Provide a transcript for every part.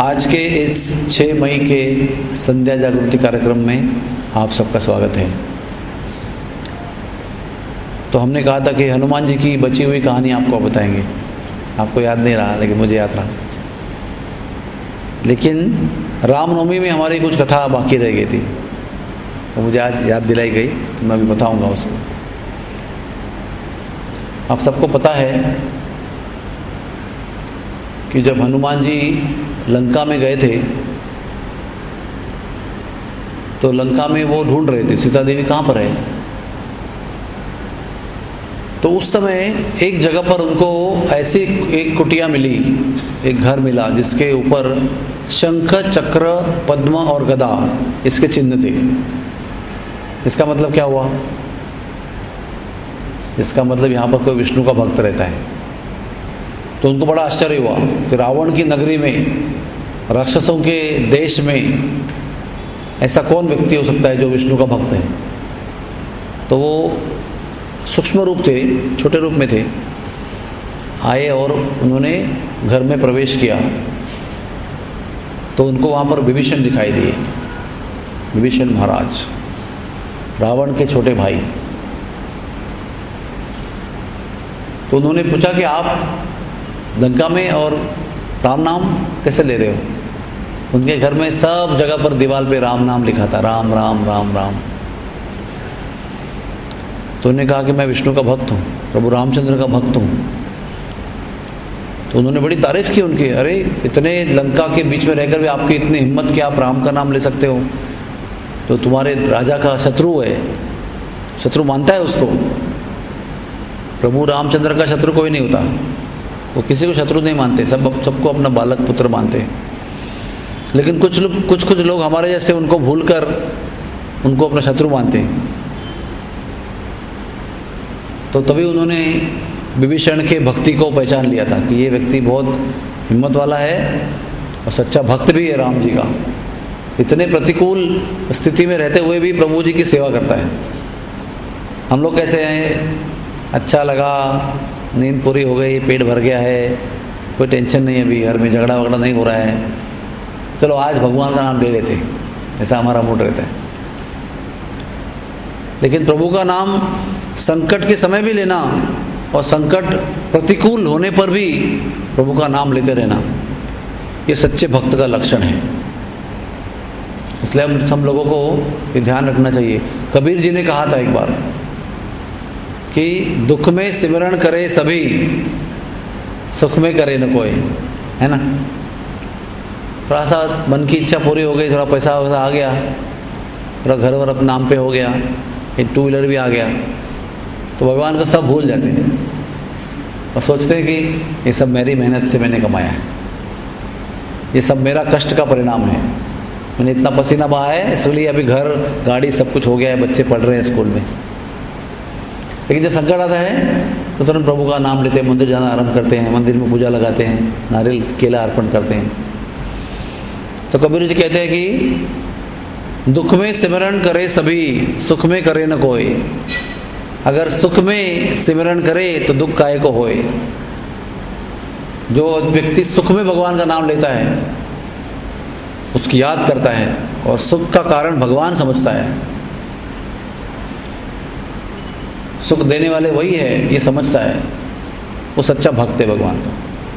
आज के इस 6 मई के संध्या जागृति कार्यक्रम में आप सबका स्वागत है। तो हमने कहा था कि हनुमान जी की बची हुई कहानी आपको बताएंगे। आपको याद नहीं रहा, लेकिन मुझे याद रहा। लेकिन रामनवमी में हमारी कुछ कथा बाकी रह गई थी, वो मुझे आज याद दिलाई गई, तो मैं अभी बताऊंगा उसको। आप सबको पता है कि जब हनुमान जी लंका में गए थे तो लंका में वो ढूंढ रहे थे सीता देवी कहाँ पर है। तो उस समय एक जगह पर उनको ऐसी एक कुटिया मिली, एक घर मिला जिसके ऊपर शंख, चक्र, पद्म और गदा इसके चिन्ह थे। इसका मतलब क्या हुआ? इसका मतलब यहाँ पर कोई विष्णु का भक्त रहता है। तो उनको बड़ा आश्चर्य हुआ कि रावण की नगरी में, राक्षसों के देश में ऐसा कौन व्यक्ति हो सकता है जो विष्णु का भक्त है। तो वो सूक्ष्म रूप थे, छोटे रूप में थे, आए और उन्होंने घर में प्रवेश किया। तो उनको वहाँ पर विभीषण दिखाई दिए, विभीषण महाराज, रावण के छोटे भाई। तो उन्होंने पूछा कि आप लंका में और राम नाम कैसे ले रहे हो? उनके घर में सब जगह पर दीवार पे राम नाम लिखा था, राम राम राम राम। तो उन्होंने कहा कि मैं विष्णु का भक्त हूँ, प्रभु रामचंद्र का भक्त हूँ। तो उन्होंने बड़ी तारीफ की उनकी, अरे इतने लंका के बीच में रहकर भी आपकी इतनी हिम्मत कि आप राम का नाम ले सकते हो, तो तुम्हारे राजा का शत्रु है, शत्रु मानता है उसको। प्रभु रामचंद्र का शत्रु कोई नहीं होता, वो किसी को शत्रु नहीं मानते, सबको अपना बालक पुत्र मानते हैं। लेकिन कुछ लोग हमारे जैसे उनको भूलकर उनको अपना शत्रु मानते हैं। तो तभी उन्होंने विभीषण के भक्ति को पहचान लिया था कि ये व्यक्ति बहुत हिम्मत वाला है और सच्चा भक्त भी है राम जी का। इतने प्रतिकूल स्थिति में रहते हुए भी प्रभु जी की सेवा करता है। हम लोग कैसे हैं? अच्छा लगा, नींद पूरी हो गई, पेट भर गया है, कोई टेंशन नहीं है, अभी घर में झगड़ा वगड़ा नहीं हो रहा है, चलो आज भगवान का नाम ले लेते, ऐसा हमारा मूड रहता है। लेकिन प्रभु का नाम संकट के समय भी लेना और संकट प्रतिकूल होने पर भी प्रभु का नाम लेते रहना, ये सच्चे भक्त का लक्षण है। इसलिए हम लोगों को ये ध्यान रखना चाहिए। कबीर जी ने कहा था एक बार कि दुख में सिमरण करे सभी, सुख में करे न कोई, है ना। थोड़ा सा मन की इच्छा पूरी हो गई, थोड़ा पैसा वैसा आ गया, थोड़ा घर वर अपने नाम पे हो गया, एक 2 व्हीलर भी आ गया, तो भगवान को सब भूल जाते हैं और सोचते हैं कि ये सब मेरी मेहनत से मैंने कमाया है, ये सब मेरा कष्ट का परिणाम है, मैंने इतना पसीना बहा है, इसलिए अभी घर गाड़ी सब कुछ हो गया है, बच्चे पढ़ रहे हैं स्कूल में। लेकिन जब संकट आता है तो तुरंत प्रभु का नाम लेते हैं, मंदिर जाना आरंभ करते हैं, मंदिर में पूजा लगाते हैं, नारियल केला अर्पण करते हैं। तो कबीर जी कहते हैं कि दुख में सिमरण करे सभी, सुख में करे न कोई। अगर सुख में सिमरण करे तो दुख काहे को होए। जो व्यक्ति सुख में भगवान का नाम लेता है, उसकी याद करता है और सुख का कारण भगवान समझता है, सुख देने वाले वही है, ये समझता है, वो सच्चा भक्त है भगवान का।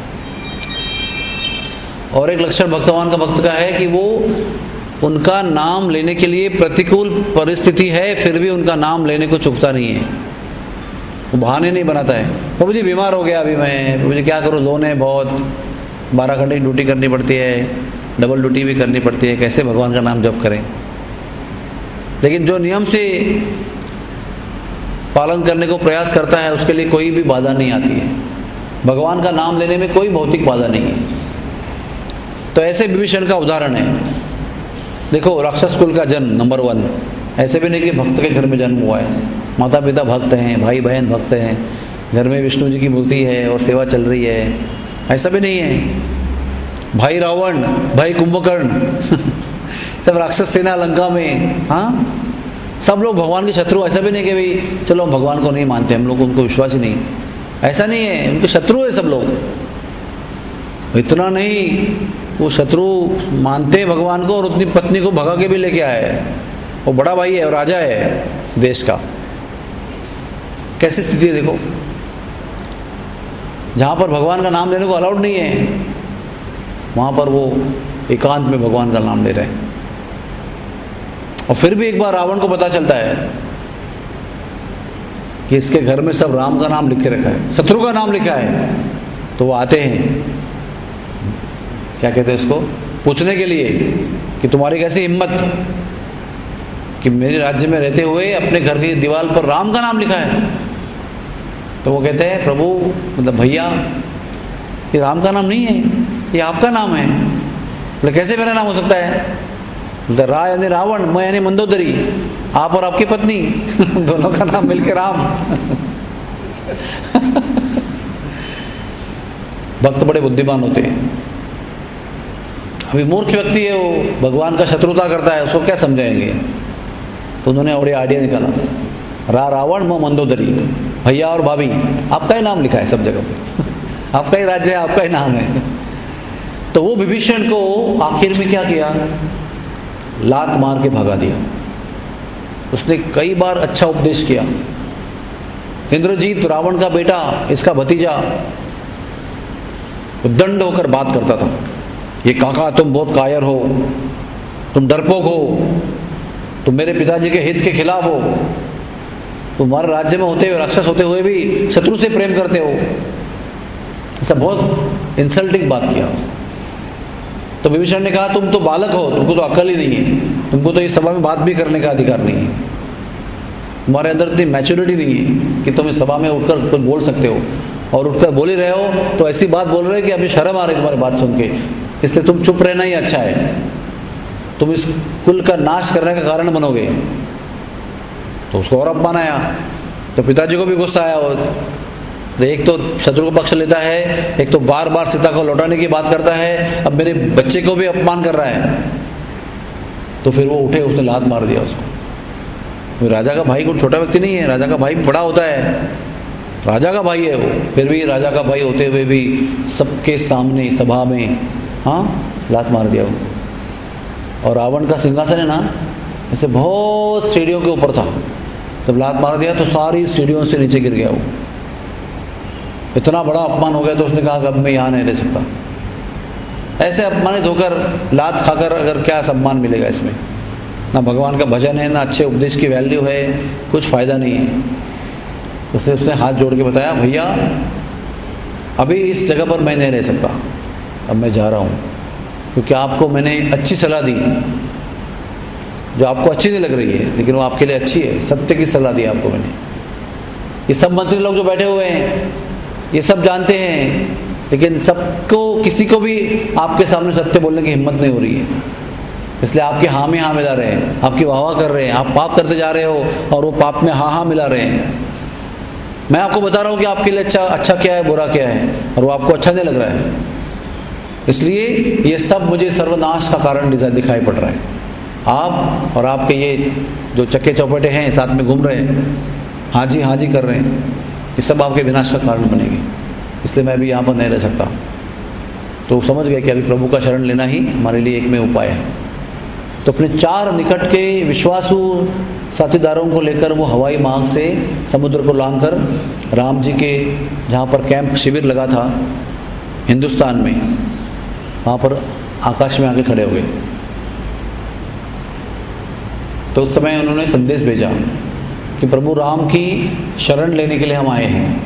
और एक लक्षण भगवान का भक्त का है कि वो उनका नाम लेने के लिए प्रतिकूल परिस्थिति है, फिर भी उनका नाम लेने को चूकता नहीं है, वो बहाने नहीं बनाता है। प्रभु जी बीमार हो गया अभी मैं, प्रभु जी क्या करूँ, लोन है बहुत, 12 घंटे की ड्यूटी करनी पड़ती है, डबल ड्यूटी भी करनी पड़ती है, कैसे भगवान का नाम जप करें। लेकिन जो नियम से पालन करने को प्रयास करता है, उसके लिए कोई भी बाधा नहीं आती है। भगवान का नाम लेने में कोई भौतिक बाधा नहीं है। तो ऐसे विभीषण का उदाहरण है। देखो, राक्षस कुल का जन्म नंबर 1, ऐसे भी नहीं कि भक्त के घर में जन्म हुआ है, माता पिता भक्त हैं, भाई बहन भक्त हैं, घर में विष्णु जी की मूर्ति है और सेवा चल रही है, ऐसा भी नहीं है। भाई रावण, भाई कुंभकर्ण सब राक्षस सेना लंका में, हाँ, सब लोग भगवान के शत्रु। ऐसा भी नहीं कि भाई चलो हम भगवान को नहीं मानते, हम लोग उनको विश्वास ही नहीं, ऐसा नहीं है, उनके शत्रु है सब लोग। इतना नहीं वो शत्रु मानते हैं भगवान को और अपनी पत्नी को भगा के भी लेके आया है। वो बड़ा भाई है और राजा है देश का। कैसी स्थिति है देखो, जहाँ पर भगवान का नाम लेने को अलाउड नहीं है, वहाँ पर वो एकांत में भगवान का नाम ले रहे हैं। और फिर भी एक बार रावण को पता चलता है कि इसके घर में सब राम का नाम लिख के रखा है, शत्रु का नाम लिखा है। तो वो आते हैं, क्या कहते हैं इसको, पूछने के लिए कि तुम्हारी कैसी हिम्मत कि मेरे राज्य में रहते हुए अपने घर की दीवार पर राम का नाम लिखा है। तो वो कहते हैं प्रभु, मतलब भैया, ये राम का नाम नहीं है, ये आपका नाम है। बोले कैसे मेरा नाम हो सकता है? बोलते रा यानी रावण, मैं यानी मंदोदरी, आप और आपकी पत्नी दोनों का नाम मिलकर राम। भक्त बड़े बुद्धिमान होते हैं। अभी मूर्ख व्यक्ति है, वो भगवान का शत्रुता करता है, उसको क्या समझाएंगे? तो उन्होंने और आइडिया निकाला, रा रावण म मंदोदरी, भैया और भाभी, आपका ही नाम लिखा है सब जगह पे। आपका ही राज्य है, आपका ही नाम है। तो वो विभीषण को आखिर में क्या किया, लात मार के भगा दिया। उसने कई बार अच्छा उपदेश किया। इंद्रजीत रावण का बेटा, इसका भतीजा, दंड होकर बात करता था, ये काका तुम बहुत कायर हो, तुम डरपोक हो, तुम मेरे पिताजी के हित के खिलाफ हो, तुम्हारे राज्य में होते हुए, राक्षस होते हुए भी शत्रु से प्रेम करते हो। ऐसा बहुत इंसल्टिंग बात किया। तो विभीषण ने कहा तुम तो बालक हो, तुमको तो अक्ल ही नहीं है, तुमको तो इस सभा में बात भी करने का अधिकार नहीं है, तुम्हारे अंदर इतनी मैच्योरिटी नहीं है कि तुम इस सभा में उठकर कुछ बोल सकते हो, और उठकर बोल ही रहे हो तो ऐसी बात बोल रहे हो कि अभी शर्म आ रही तुम्हारी बात सुन के, इसलिए तुम चुप रहना ही अच्छा है, तुम इस कुल का नाश करने का कारण बनोगे। तो उसको और अपमान आया। तो पिताजी को भी गुस्सा आया। तो एक तो शत्रु को पक्ष लेता है, एक तो बार बार सीता को लौटाने की बात करता है, अब मेरे बच्चे को भी अपमान कर रहा है। तो फिर वो उठे, उसने लात मार दिया उसको। राजा का भाई कोई छोटा व्यक्ति नहीं है, राजा का भाई बड़ा होता है, राजा का भाई है वो, फिर भी राजा का भाई होते हुए भी सबके सामने सभा में लात मार दिया वो। और रावण का सिंहासन है ना, ऐसे बहुत सीढ़ियों के ऊपर था, जब लात मार दिया तो सारी सीढ़ियों से नीचे गिर गया वो। इतना बड़ा अपमान हो गया तो उसने कहा कि अब मैं यहाँ नहीं रह सकता। ऐसे अपमानित होकर, लात खाकर अगर क्या सम्मान मिलेगा इसमें? ना भगवान का भजन है, ना अच्छे उपदेश की वैल्यू है, कुछ फायदा नहीं है। उसने हाथ जोड़ के बताया भैया अभी इस जगह पर मैं नहीं रह सकता, अब मैं जा रहा हूँ, क्योंकि आपको मैंने अच्छी सलाह दी जो आपको अच्छी नहीं लग रही है, लेकिन वो आपके लिए अच्छी है, सत्य की सलाह दी आपको मैंने। ये सब मंत्री लोग जो बैठे हुए हैं ये सब जानते हैं, लेकिन सबको, किसी को भी आपके सामने सत्य बोलने की हिम्मत नहीं हो रही है, इसलिए आपके हाँ में हाँ मिला रहे हैं, आपकी वाह वाह कर रहे हैं, आप पाप करते जा रहे हो और वो पाप में हाँ हाँ मिला रहे हैं। मैं आपको बता रहा हूँ कि आपके लिए अच्छा क्या है, बुरा क्या है, और वो आपको अच्छा नहीं लग रहा है, इसलिए ये सब मुझे सर्वनाश का कारण दिखाई पड़ रहा है। आप और आपके ये जो चक्के चौपटे हैं साथ में घूम रहे हैं, हाँ जी कर रहे हैं, ये सब आपके विनाश का कारण बनेंगे, इसलिए मैं भी यहाँ पर नहीं रह सकता। तो समझ गए कि अभी प्रभु का शरण लेना ही हमारे लिए एक में उपाय है। तो अपने 4 निकट के विश्वासु साथीदारों को लेकर वो हवाई मार्ग से समुद्र को लांघकर राम जी के जहाँ पर कैंप शिविर लगा था हिंदुस्तान में, वहाँ पर आकाश में आके खड़े हो गए। तो उस समय उन्होंने संदेश भेजा कि प्रभु राम की शरण लेने के लिए हम आए हैं।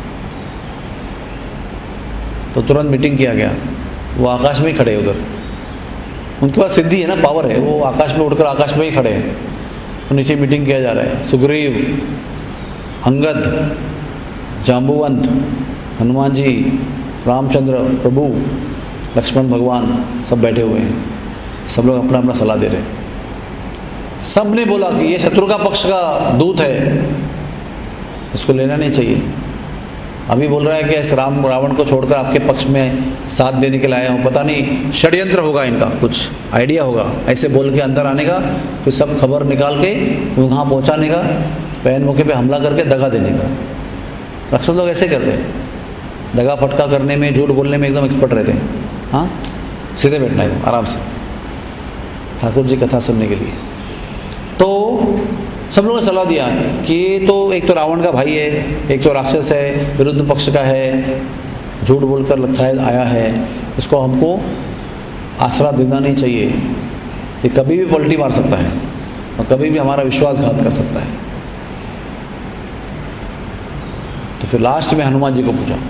तो तुरंत मीटिंग किया गया, वो आकाश में ही खड़े उधर, उनके पास सिद्धि है ना, पावर है, वो आकाश में उड़कर आकाश में ही खड़े हैं। तो नीचे मीटिंग किया जा रहा है, सुग्रीव, अंगद, जाम्बुवंत, हनुमान जी, रामचंद्र प्रभु, लक्ष्मण भगवान सब बैठे हुए हैं, सब लोग अपना अपना सलाह दे रहे हैं। सब ने बोला कि ये शत्रु का पक्ष का दूत है, इसको लेना नहीं चाहिए। अभी बोल रहा है कि इस रावण को छोड़कर आपके पक्ष में साथ देने के लिए आया हूँ, पता नहीं षड्यंत्र होगा इनका, कुछ आइडिया होगा, ऐसे बोल के अंदर आने का, फिर सब खबर निकाल के वहाँ पहुँचाने का, पैन मौके पे हमला करके दगा देने का। राक्षस लोग ऐसे करते हैं, दगा फटका करने में, झूठ बोलने में एकदम एक्सपर्ट रहते हैं। हाँ, सीधे बैठना है आराम से ठाकुर जी कथा सुनने के लिए। तो सब लोगों ने सलाह दिया कि ये तो एक तो रावण का भाई है, एक तो राक्षस है, विरुद्ध पक्ष का है, झूठ बोलकर शायद आया है, इसको हमको आसरा देना नहीं चाहिए। ये कभी भी पलटी मार सकता है और कभी भी हमारा विश्वासघात कर सकता है। तो फिर लास्ट में हनुमान जी को पूछा।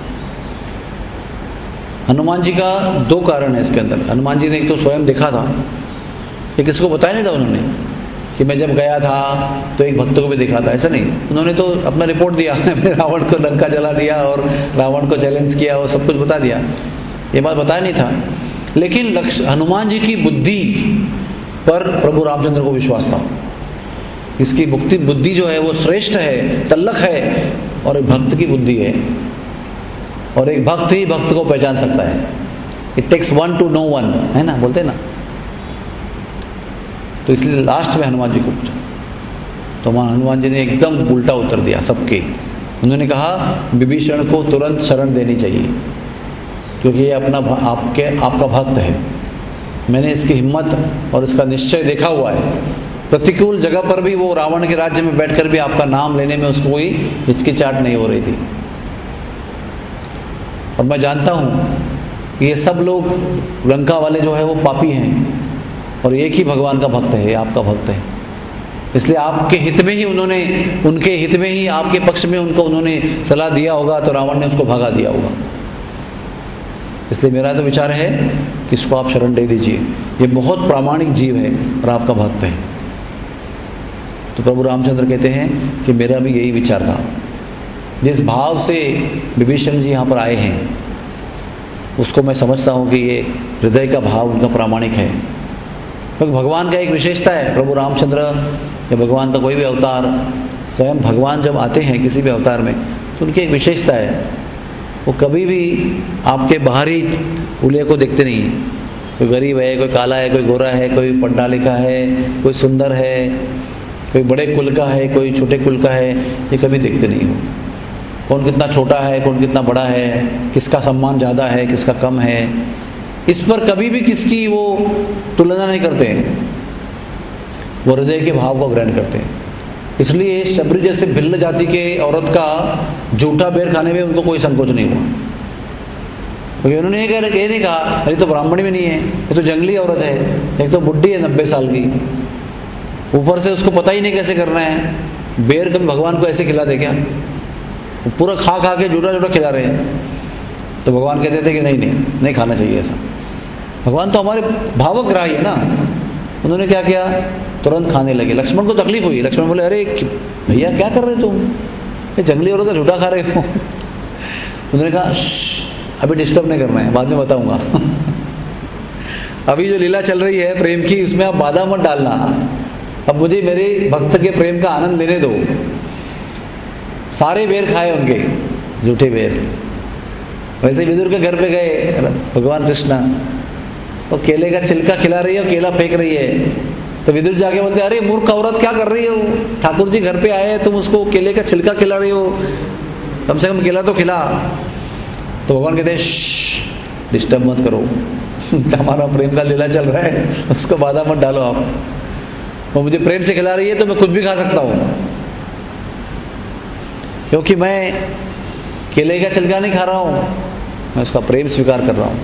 हनुमान जी का दो कारण है इसके अंदर। हनुमान जी ने एक तो स्वयं देखा था, ये किसी को बताया नहीं था उन्होंने कि मैं जब गया था तो एक भक्त को भी देखा था, ऐसा नहीं। उन्होंने तो अपना रिपोर्ट दिया, रावण को लंका जला दिया और रावण को चैलेंज किया और सब कुछ बता दिया, ये बात बताया नहीं था। लेकिन हनुमान जी की बुद्धि पर प्रभु रामचंद्र को विश्वास था। इसकी बुद्धि जो है वो श्रेष्ठ है, तल्लख है, और एक भक्त की बुद्धि है, और एक भक्त ही भक्त को पहचान सकता है। It takes one to know one, है ना, बोलते ना। तो इसलिए लास्ट में हनुमान जी को पूछा तो हनुमान जी ने एकदम उल्टा उत्तर दिया सबके। उन्होंने कहा विभीषण को तुरंत शरण देनी चाहिए, क्योंकि ये आपका भक्त है। मैंने इसकी हिम्मत और इसका निश्चय देखा हुआ है। प्रतिकूल जगह पर भी वो रावण के राज्य में बैठकर भी आपका नाम लेने में उसको कोई हिचकिचाहट नहीं हो रही थी। और मैं जानता हूँ ये सब लोग लंका वाले जो है वो पापी हैं, और एक ही भगवान का भक्त है, आपका भक्त है। इसलिए आपके हित में ही उनके हित में ही आपके पक्ष में उन्होंने सलाह दिया होगा, तो रावण ने उसको भगा दिया होगा। इसलिए मेरा तो विचार है कि इसको आप शरण दे दीजिए, ये बहुत प्रामाणिक जीव है और आपका भक्त है। तो प्रभु रामचंद्र कहते हैं कि मेरा भी यही विचार था। जिस भाव से विभीषण जी यहाँ पर आए हैं उसको मैं समझता हूँ कि ये हृदय का भाव उनका प्रामाणिक है। क्योंकि भगवान का एक विशेषता है, प्रभु रामचंद्र या भगवान का कोई भी अवतार, स्वयं भगवान जब आते हैं किसी भी अवतार में तो उनकी एक विशेषता है, वो कभी भी आपके बाहरी उल्ले को देखते नहीं। कोई गरीब है, कोई काला है, कोई गोरा है, कोई पढ़ा लिखा है, कोई सुंदर है, कोई बड़े कुल का है, कोई छोटे कुल का है, ये कभी देखते नहीं हो। कौन कितना छोटा है, कौन कितना बड़ा है, किसका सम्मान ज़्यादा है, किसका कम है, इस पर कभी भी किसकी वो तुलना नहीं करते हैं। वो हृदय के भाव को ग्रहण करते हैं। इसलिए शबरी जैसे भिल्ल जाति के औरत का झूठा बेर खाने में उनको कोई संकोच नहीं हुआ, क्योंकि उन्होंने ये नहीं कहा अरे तो ब्राह्मणी में नहीं है, ये तो जंगली औरत है, एक तो बुढ़ी है 90 साल की, ऊपर से उसको पता ही नहीं कैसे करना है। बेर कभी भगवान को ऐसे खिला दे क्या? वो पूरा खा के झूठा खिला रहे हैं। तो भगवान कहते थे कि नहीं खाना चाहिए ऐसा। भगवान तो हमारे भावग्राही है ना। उन्होंने क्या किया, तुरंत खाने लगे। लक्ष्मण को तकलीफ हुई। लक्ष्मण बोले अरे भैया क्या कर रहे हो तुम, ये जंगली औरत का झूठा खा रहे हो। उन्होंने कहा अभी डिस्टर्ब नहीं करना है, बाद में बताऊंगा। अभी जो लीला चल रही है प्रेम की, उसमें आप बाधा मत डालना। अब मुझे मेरे भक्त के प्रेम का आनंद लेने दो। सारे बेर खाए उनके, झूठे बेर। वैसे विदुर के घर पे गए भगवान कृष्ण, वो केले का छिलका खिला रही है और केला फेंक रही है। तो विदुर जाके बोलते अरे मूर्ख औरत क्या कर रही हो, ठाकुर जी घर पे आए हैं, तुम उसको केले का छिलका खिला रही हो, कम से कम केला तो खिला। तो भगवान कहते हैं डिस्टर्ब मत करो, हमारा प्रेम का लीला चल रहा है, उसको बाधा मत डालो आप। वो मुझे प्रेम से खिला रही है तो मैं खुद भी खा सकता हूँ, क्योंकि मैं केले का छिलका नहीं खा रहा हूँ, मैं उसका प्रेम स्वीकार कर रहा हूँ।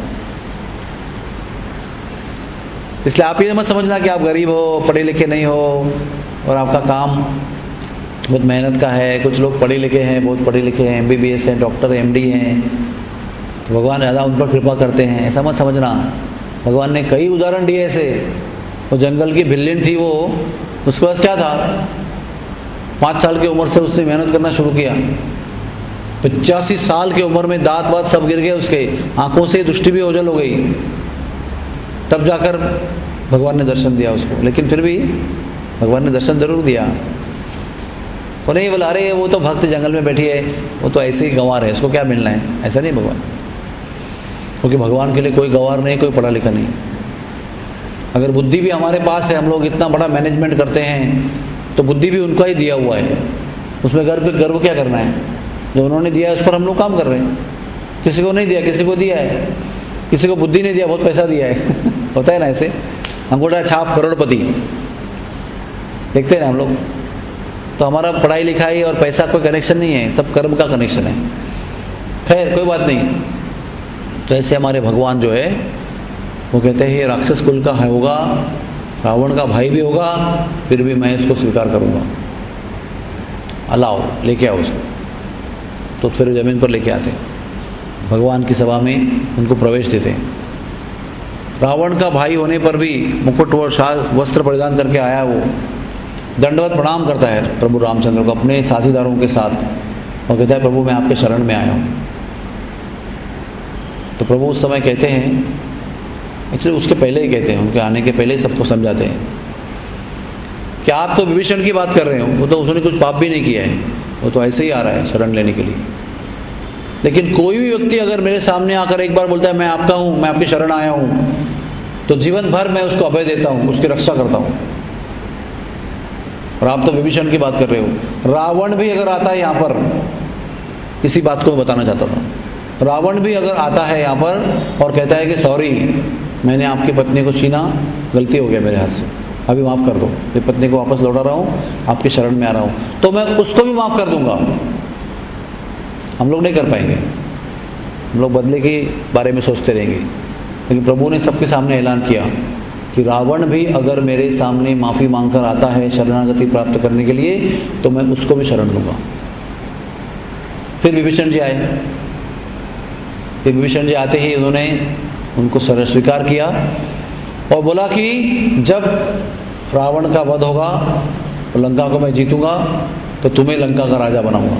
इसलिए आप ये मत समझना कि आप गरीब हो, पढ़े लिखे नहीं हो और आपका काम बहुत मेहनत का है। कुछ लोग पढ़े लिखे हैं, बहुत पढ़े लिखे हैं, MBBS हैं, डॉक्टर MD हैं, तो भगवान ज़्यादा उन पर कृपा करते हैं, ऐसा मत समझना। भगवान ने कई उदाहरण दिए ऐसे। वो जंगल की भिल्लिन थी, वो उसके पास क्या था, 5 साल की उम्र से उसने मेहनत करना शुरू किया। 85 साल की उम्र में दांत वात सब गिर गए उसके, आंखों से दृष्टि भी ओझल हो गई, तब जाकर भगवान ने दर्शन दिया उसको। लेकिन फिर भी भगवान ने दर्शन जरूर दिया। वो नहीं बोला अरे वो तो भक्त जंगल में बैठी है, वो तो ऐसे ही गंवार है, इसको क्या मिलना है, ऐसा नहीं भगवान। क्योंकि भगवान के लिए कोई गंवार नहीं, कोई पढ़ा लिखा नहीं। अगर बुद्धि भी हमारे पास है, हम लोग इतना बड़ा मैनेजमेंट करते हैं, तो बुद्धि भी उनका ही दिया हुआ है, उसमें गर्व क्या करना है। जो उन्होंने दिया है उस पर हम लोग काम कर रहे हैं। किसी को नहीं दिया, किसी को दिया है। किसी को बुद्धि नहीं दिया, बहुत पैसा दिया है होता है ना ऐसे, अंगूठा छाप करोड़पति, देखते हैं ना हम लोग। तो हमारा पढ़ाई लिखाई और पैसा कोई कनेक्शन नहीं है, सब कर्म का कनेक्शन है। खैर कोई बात नहीं। तो ऐसे हमारे भगवान जो है वो कहते हैं ये राक्षस कुल का है होगा, रावण का भाई भी होगा, फिर भी मैं इसको स्वीकार करूँगा, अलाओ लेके आओ उसको। तो फिर ज़मीन पर लेके आते, भगवान की सभा में उनको प्रवेश देते हैं। रावण का भाई होने पर भी मुकुट और वस्त्र परिधान करके आया, वो दंडवत प्रणाम करता है प्रभु रामचंद्र को अपने साथीदारों के साथ, और कहता है प्रभु मैं आपके शरण में आया हूँ। तो प्रभु उस समय कहते हैं, एक्चुअली उसके पहले ही कहते हैं, उनके आने के पहले ही सबको समझाते हैं कि आप तो विभीषण की बात कर रहे हो, वो तो उसने कुछ पाप भी नहीं किया है, वो तो ऐसे ही आ रहा है शरण लेने के लिए। लेकिन कोई भी व्यक्ति अगर मेरे सामने आकर एक बार बोलता है मैं आपका हूँ, मैं आपकी शरण आया हूँ, तो जीवन भर मैं उसको अभय देता हूँ, उसकी रक्षा करता हूँ। और आप तो विभीषण की बात कर रहे हो। रावण भी अगर आता है यहाँ पर, इसी बात को मैं बताना चाहता था, रावण भी अगर आता है यहाँ पर और कहता है कि सॉरी मैंने आपकी पत्नी को छीना, गलती हो गया मेरे हाथ से, अभी माफ़ कर दो, मेरी पत्नी को वापस लौटा रहा हूँ, आपकी शरण में आ रहा हूँ, तो मैं उसको भी माफ़ कर दूंगा। हम लोग नहीं कर पाएंगे, हम लोग बदले के बारे में सोचते रहेंगे। लेकिन प्रभु ने सबके सामने ऐलान किया कि रावण भी अगर मेरे सामने माफ़ी मांगकर आता है शरणागति प्राप्त करने के लिए, तो मैं उसको भी शरण दूंगा। फिर विभीषण जी आए। फिर विभीषण जी आते ही उन्होंने उनको स्वीकार किया और बोला कि जब रावण का वध होगा तो लंका को मैं जीतूंगा, तो तुम्हें लंका का राजा बनाऊंगा।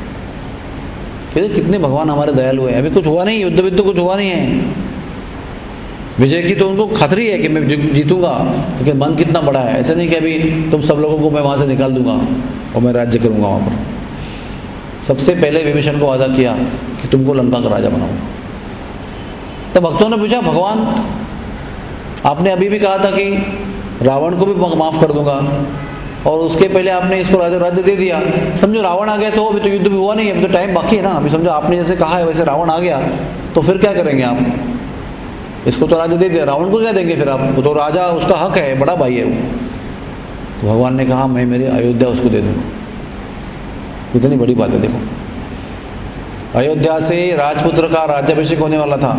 कितने भगवान हमारे दयालु हैं। अभी कुछ हुआ नहीं, युद्ध विद्ध कुछ हुआ नहीं है, विजय की तो उनको खातरी है कि मैं जीतूंगा, लेकिन मन कितना बड़ा है। ऐसा नहीं कि अभी तुम सब लोगों को मैं वहां से निकाल दूंगा और मैं राज्य करूंगा वहां पर। सबसे पहले विभीषण को वादा किया कि तुमको लंका का राजा बनाऊंगा। तो भक्तों ने पूछा भगवान आपने अभी भी कहा था कि रावण को भी माफ कर दूंगा, और उसके पहले आपने इसको राज्य दे दिया। समझो रावण आ गया तो अभी तो युद्ध भी हुआ नहीं, अभी तो टाइम बाकी है ना। अभी समझो आपने जैसे कहा है वैसे रावण आ गया, तो फिर क्या करेंगे आप? इसको तो राज्य दे दिया, रावण को क्या देंगे फिर आप? वो तो राजा, उसका हक है, बड़ा भाई है वो। तो भगवान ने कहा मैं मेरी अयोध्या उसको दे दूंगा। कितनी बड़ी बात है देखो। अयोध्या से राजपुत्र का राज्याभिषेक होने वाला था,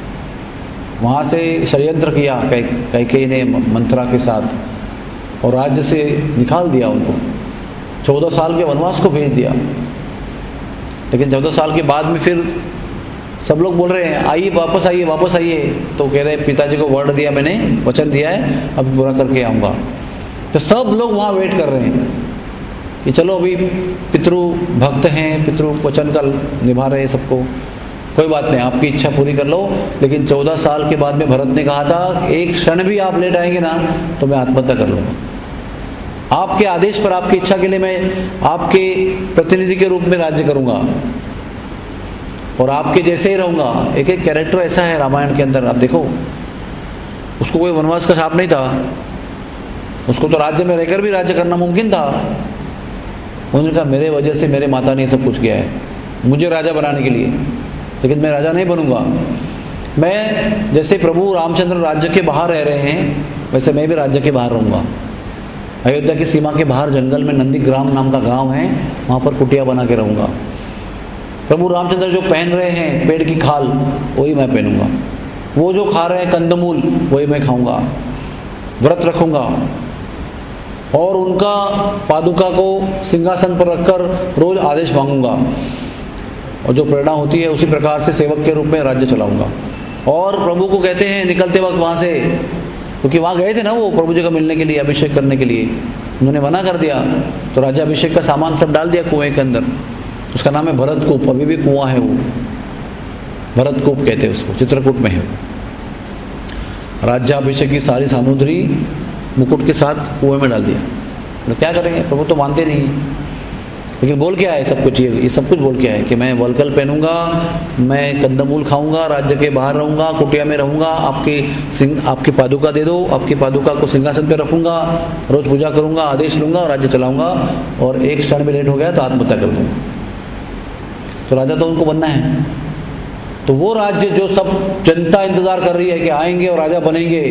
वहां से षड्यंत्र किया कैकेयी ने मंत्रा के साथ, और राज्य से निकाल दिया उनको, 14 साल के वनवास को भेज दिया। लेकिन 14 साल के बाद में फिर सब लोग बोल रहे हैं आइए वापस आइए वापस आइए। तो कह रहे पिताजी को वर्ड दिया, मैंने वचन दिया है, अब पूरा करके आऊँगा। तो सब लोग वहाँ वेट कर रहे हैं कि चलो अभी पितृ भक्त हैं, पितृ वचन का निभा रहे हैं सबको, कोई बात नहीं आपकी इच्छा पूरी कर लो। लेकिन 14 साल के बाद में भरत ने कहा था एक क्षण भी आप लेट आएंगे ना तो मैं आत्महत्या कर लूँगा। आपके आदेश पर, आपकी इच्छा के लिए मैं आपके प्रतिनिधि के रूप में राज्य करूँगा और आपके जैसे ही रहूँगा। एक एक कैरेक्टर ऐसा है रामायण के अंदर, आप देखो। उसको कोई वनवास का शाप नहीं था, उसको तो राज्य में रहकर भी राज्य करना मुमकिन था। उन्होंने कहा मेरे वजह से मेरे माता ने सब कुछ किया है मुझे राजा बनाने के लिए, लेकिन मैं राजा नहीं बनूंगा। मैं जैसे प्रभु रामचंद्र राज्य के बाहर रह रहे हैं, वैसे मैं भी राज्य के बाहर रहूँगा। अयोध्या की सीमा के बाहर जंगल में नंदीग्राम नाम का गांव है, वहाँ पर कुटिया बना के रहूँगा। प्रभु रामचंद्र जो पहन रहे हैं पेड़ की खाल, वही मैं पहनूंगा। वो जो खा रहे हैं कंदमूल, वही मैं खाऊंगा। व्रत रखूंगा और उनका पादुका को सिंहासन पर रखकर रोज आदेश मांगूंगा, और जो प्रेरणा होती है उसी प्रकार से सेवक के रूप में राज्य चलाऊंगा। और प्रभु को कहते हैं निकलते वक्त वहाँ से, क्योंकि वहाँ गए थे ना वो प्रभु जी को मिलने के लिए, अभिषेक करने के लिए, उन्होंने मना कर दिया, तो राज्याभिषेक का सामान सब डाल दिया कुएं के अंदर। उसका नाम है भरतकूप, अभी भी कुआं है वो, भरतकूप कहते हैं उसको, चित्रकूट में है। राज्याभिषेक की सारी सामग्री मुकुट के साथ कुएं में डाल दिया। तो क्या करेंगे, प्रभु तो मानते नहीं। लेकिन बोल क्या है सब कुछ, ये सब कुछ बोल क्या है कि मैं वलकल पहनूंगा, मैं कंदमूल खाऊंगा, राज्य के बाहर रहूंगा, कुटिया में रहूंगा, आपकी पादुका दे दो, आपकी पादुका को सिंहासन पे रखूंगा, रोज पूजा करूंगा, आदेश लूंगा और राज्य चलाऊंगा, और एक क्षण में लेट हो गया तो आत्महत्या कर दूंगा। तो राजा तो उनको बनना है, तो वो राज्य जो सब जनता इंतजार कर रही है कि आएंगे और राजा बनेंगे,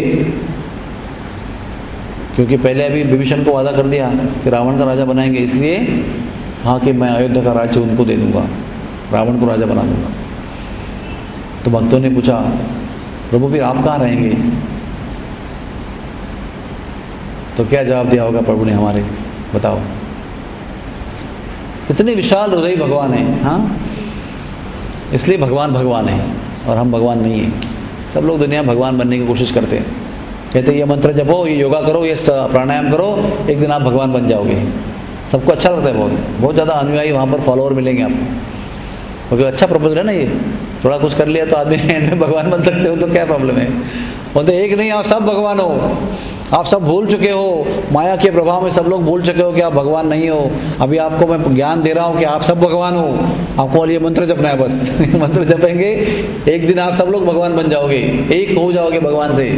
क्योंकि पहले अभी विभीषण को वादा कर दिया कि रावण का राजा बनाएंगे, इसलिए कहा कि मैं अयोध्या का राज्य उनको दे दूंगा, रावण को राजा बना दूंगा। तो भक्तों ने पूछा, प्रभु फिर आप कहाँ रहेंगे? तो क्या जवाब दिया होगा प्रभु ने हमारे, बताओ। इतने विशाल हृदय भगवान है, हाँ, इसलिए भगवान भगवान है और हम भगवान नहीं है। सब लोग दुनिया में भगवान बनने की कोशिश करते हैं, कहते हैं ये मंत्र जपो, ये योगा करो, ये प्राणायाम करो, एक दिन आप भगवान बन जाओगे। सबको अच्छा लगता है, बहुत ज़्यादा अनुयायी वहाँ पर फॉलोअर मिलेंगे आपको, क्योंकि अच्छा प्रपोजल है ना ये। थोड़ा कुछ कर लिया तो आदमी एंड में भगवान बन सकते हो, तो क्या प्रॉब्लम है? बोलते एक नहीं, आप सब भगवान हो, आप सब भूल चुके हो, माया के प्रभाव में सब लोग भूल चुके हो कि आप भगवान नहीं हो। अभी आपको मैं ज्ञान दे रहा हूँ कि आप सब भगवान हो, आपको ये मंत्र जपना है बस। मंत्र जपेंगे, एक दिन आप सब लोग भगवान बन जाओगे, एक हो जाओगे भगवान से।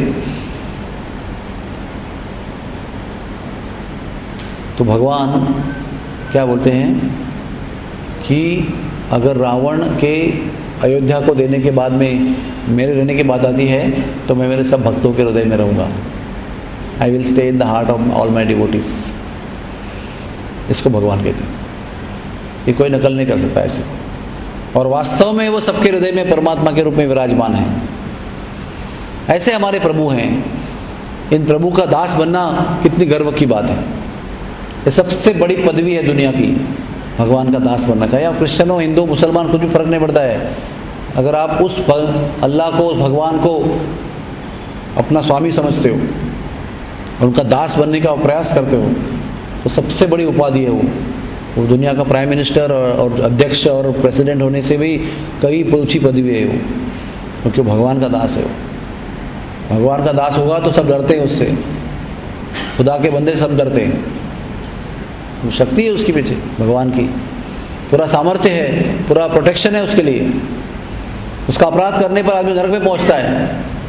तो भगवान क्या बोलते हैं कि अगर रावण के अयोध्या को देने के बाद में मेरे रहने की बात आती है तो मैं मेरे सब भक्तों के हृदय में रहूँगा। I will stay in the heart of all my devotees. इसको भगवान कहते हैं, ये कोई नकल नहीं कर सकता ऐसे। और वास्तव में वो सबके हृदय में परमात्मा के रूप में विराजमान है। ऐसे हमारे प्रभु हैं। इन प्रभु का दास बनना कितनी गर्व की बात है। ये सबसे बड़ी पदवी है दुनिया की, भगवान का दास बनना। चाहे आप क्रिश्चियन हो, हिंदू, मुसलमान, कुछ भी फर्क नहीं पड़ता है। अगर आप उस अल्लाह को, भगवान को अपना स्वामी समझते हो और उनका दास बनने का प्रयास करते हो, तो सबसे बड़ी उपाधि है वो दुनिया का प्राइम मिनिस्टर और अध्यक्ष और प्रेसिडेंट होने से भी कई ऊंची पदवी है वो, क्योंकि भगवान का दास है वो। भगवान का दास होगा तो सब डरते हैं उससे, खुदा के बंदे सब डरते हैं। वो शक्ति है उसके पीछे, भगवान की पूरा सामर्थ्य है, पूरा प्रोटेक्शन है उसके लिए। उसका अपराध करने पर आदमी नरक में पहुंचता है।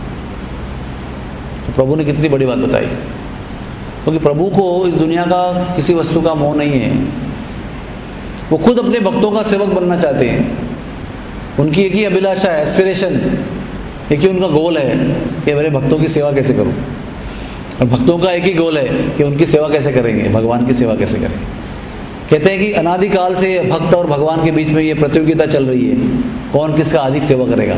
तो प्रभु ने कितनी बड़ी बात बताई, क्योंकि प्रभु को इस दुनिया का किसी वस्तु का मोह नहीं है। वो खुद अपने भक्तों का सेवक बनना चाहते हैं। उनकी एक ही अभिलाषा है, एस्पिरेशन, एक ही उनका गोल है कि मेरे भक्तों की सेवा कैसे करूं। और भक्तों का एक ही गोल है कि उनकी सेवा कैसे करेंगे, भगवान की सेवा कैसे करेंगे। कहते हैं कि अनादिकाल से भक्त और भगवान के बीच में ये प्रतियोगिता चल रही है, कौन किसका अधिक सेवा करेगा।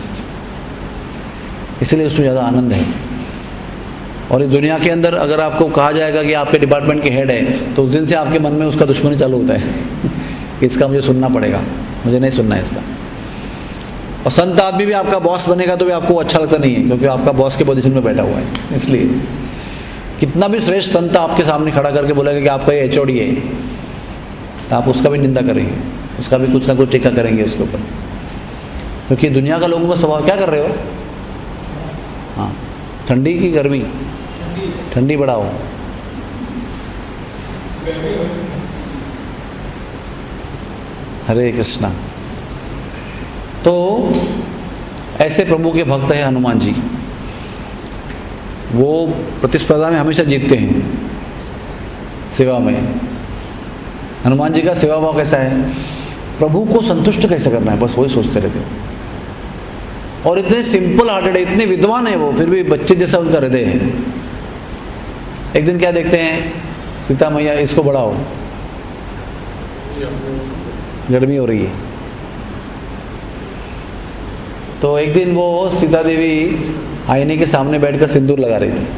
इसलिए उसमें ज़्यादा आनंद है। और इस दुनिया के अंदर अगर आपको कहा जाएगा कि आपके डिपार्टमेंट के हेड है, तो उस दिन से आपके मन में उसका दुश्मनी चालू होता है कि इसका मुझे सुनना पड़ेगा, मुझे नहीं सुनना है इसका। और संत आदमी भी आपका बॉस बनेगा तो भी आपको अच्छा लगता नहीं है, क्योंकि आपका बॉस के पोजीशन में बैठा हुआ है। इसलिए कितना भी श्रेष्ठ संत आपके सामने खड़ा करके बोलेगा कि आपका ये HOD है, तो आप उसका भी निंदा करेंगे, उसका भी कुछ ना कुछ टीका करेंगे उसके ऊपर। क्योंकि दुनिया का लोगों का स्वभाव, क्या कर रहे हो? हाँ, ठंडी की गर्मी? ठंडी बढ़ाओ। हरे कृष्णा। तो ऐसे प्रभु के भक्त हैं हनुमान जी। वो प्रतिस्पर्धा में हमेशा जीतते हैं, सेवा में। हनुमान जी का सेवा भाव कैसा है? प्रभु को संतुष्ट कैसे करना है, बस वही सोचते रहते हो। और इतने सिंपल हार्टेड है, इतने विद्वान है वो, फिर भी बच्चे जैसा उनका हृदय है। एक दिन क्या देखते हैं, सीता मैया, इसको बढ़ाओ, गर्मी हो रही है। तो एक दिन वो सीता देवी आईने के सामने बैठकर सिंदूर लगा रही थी।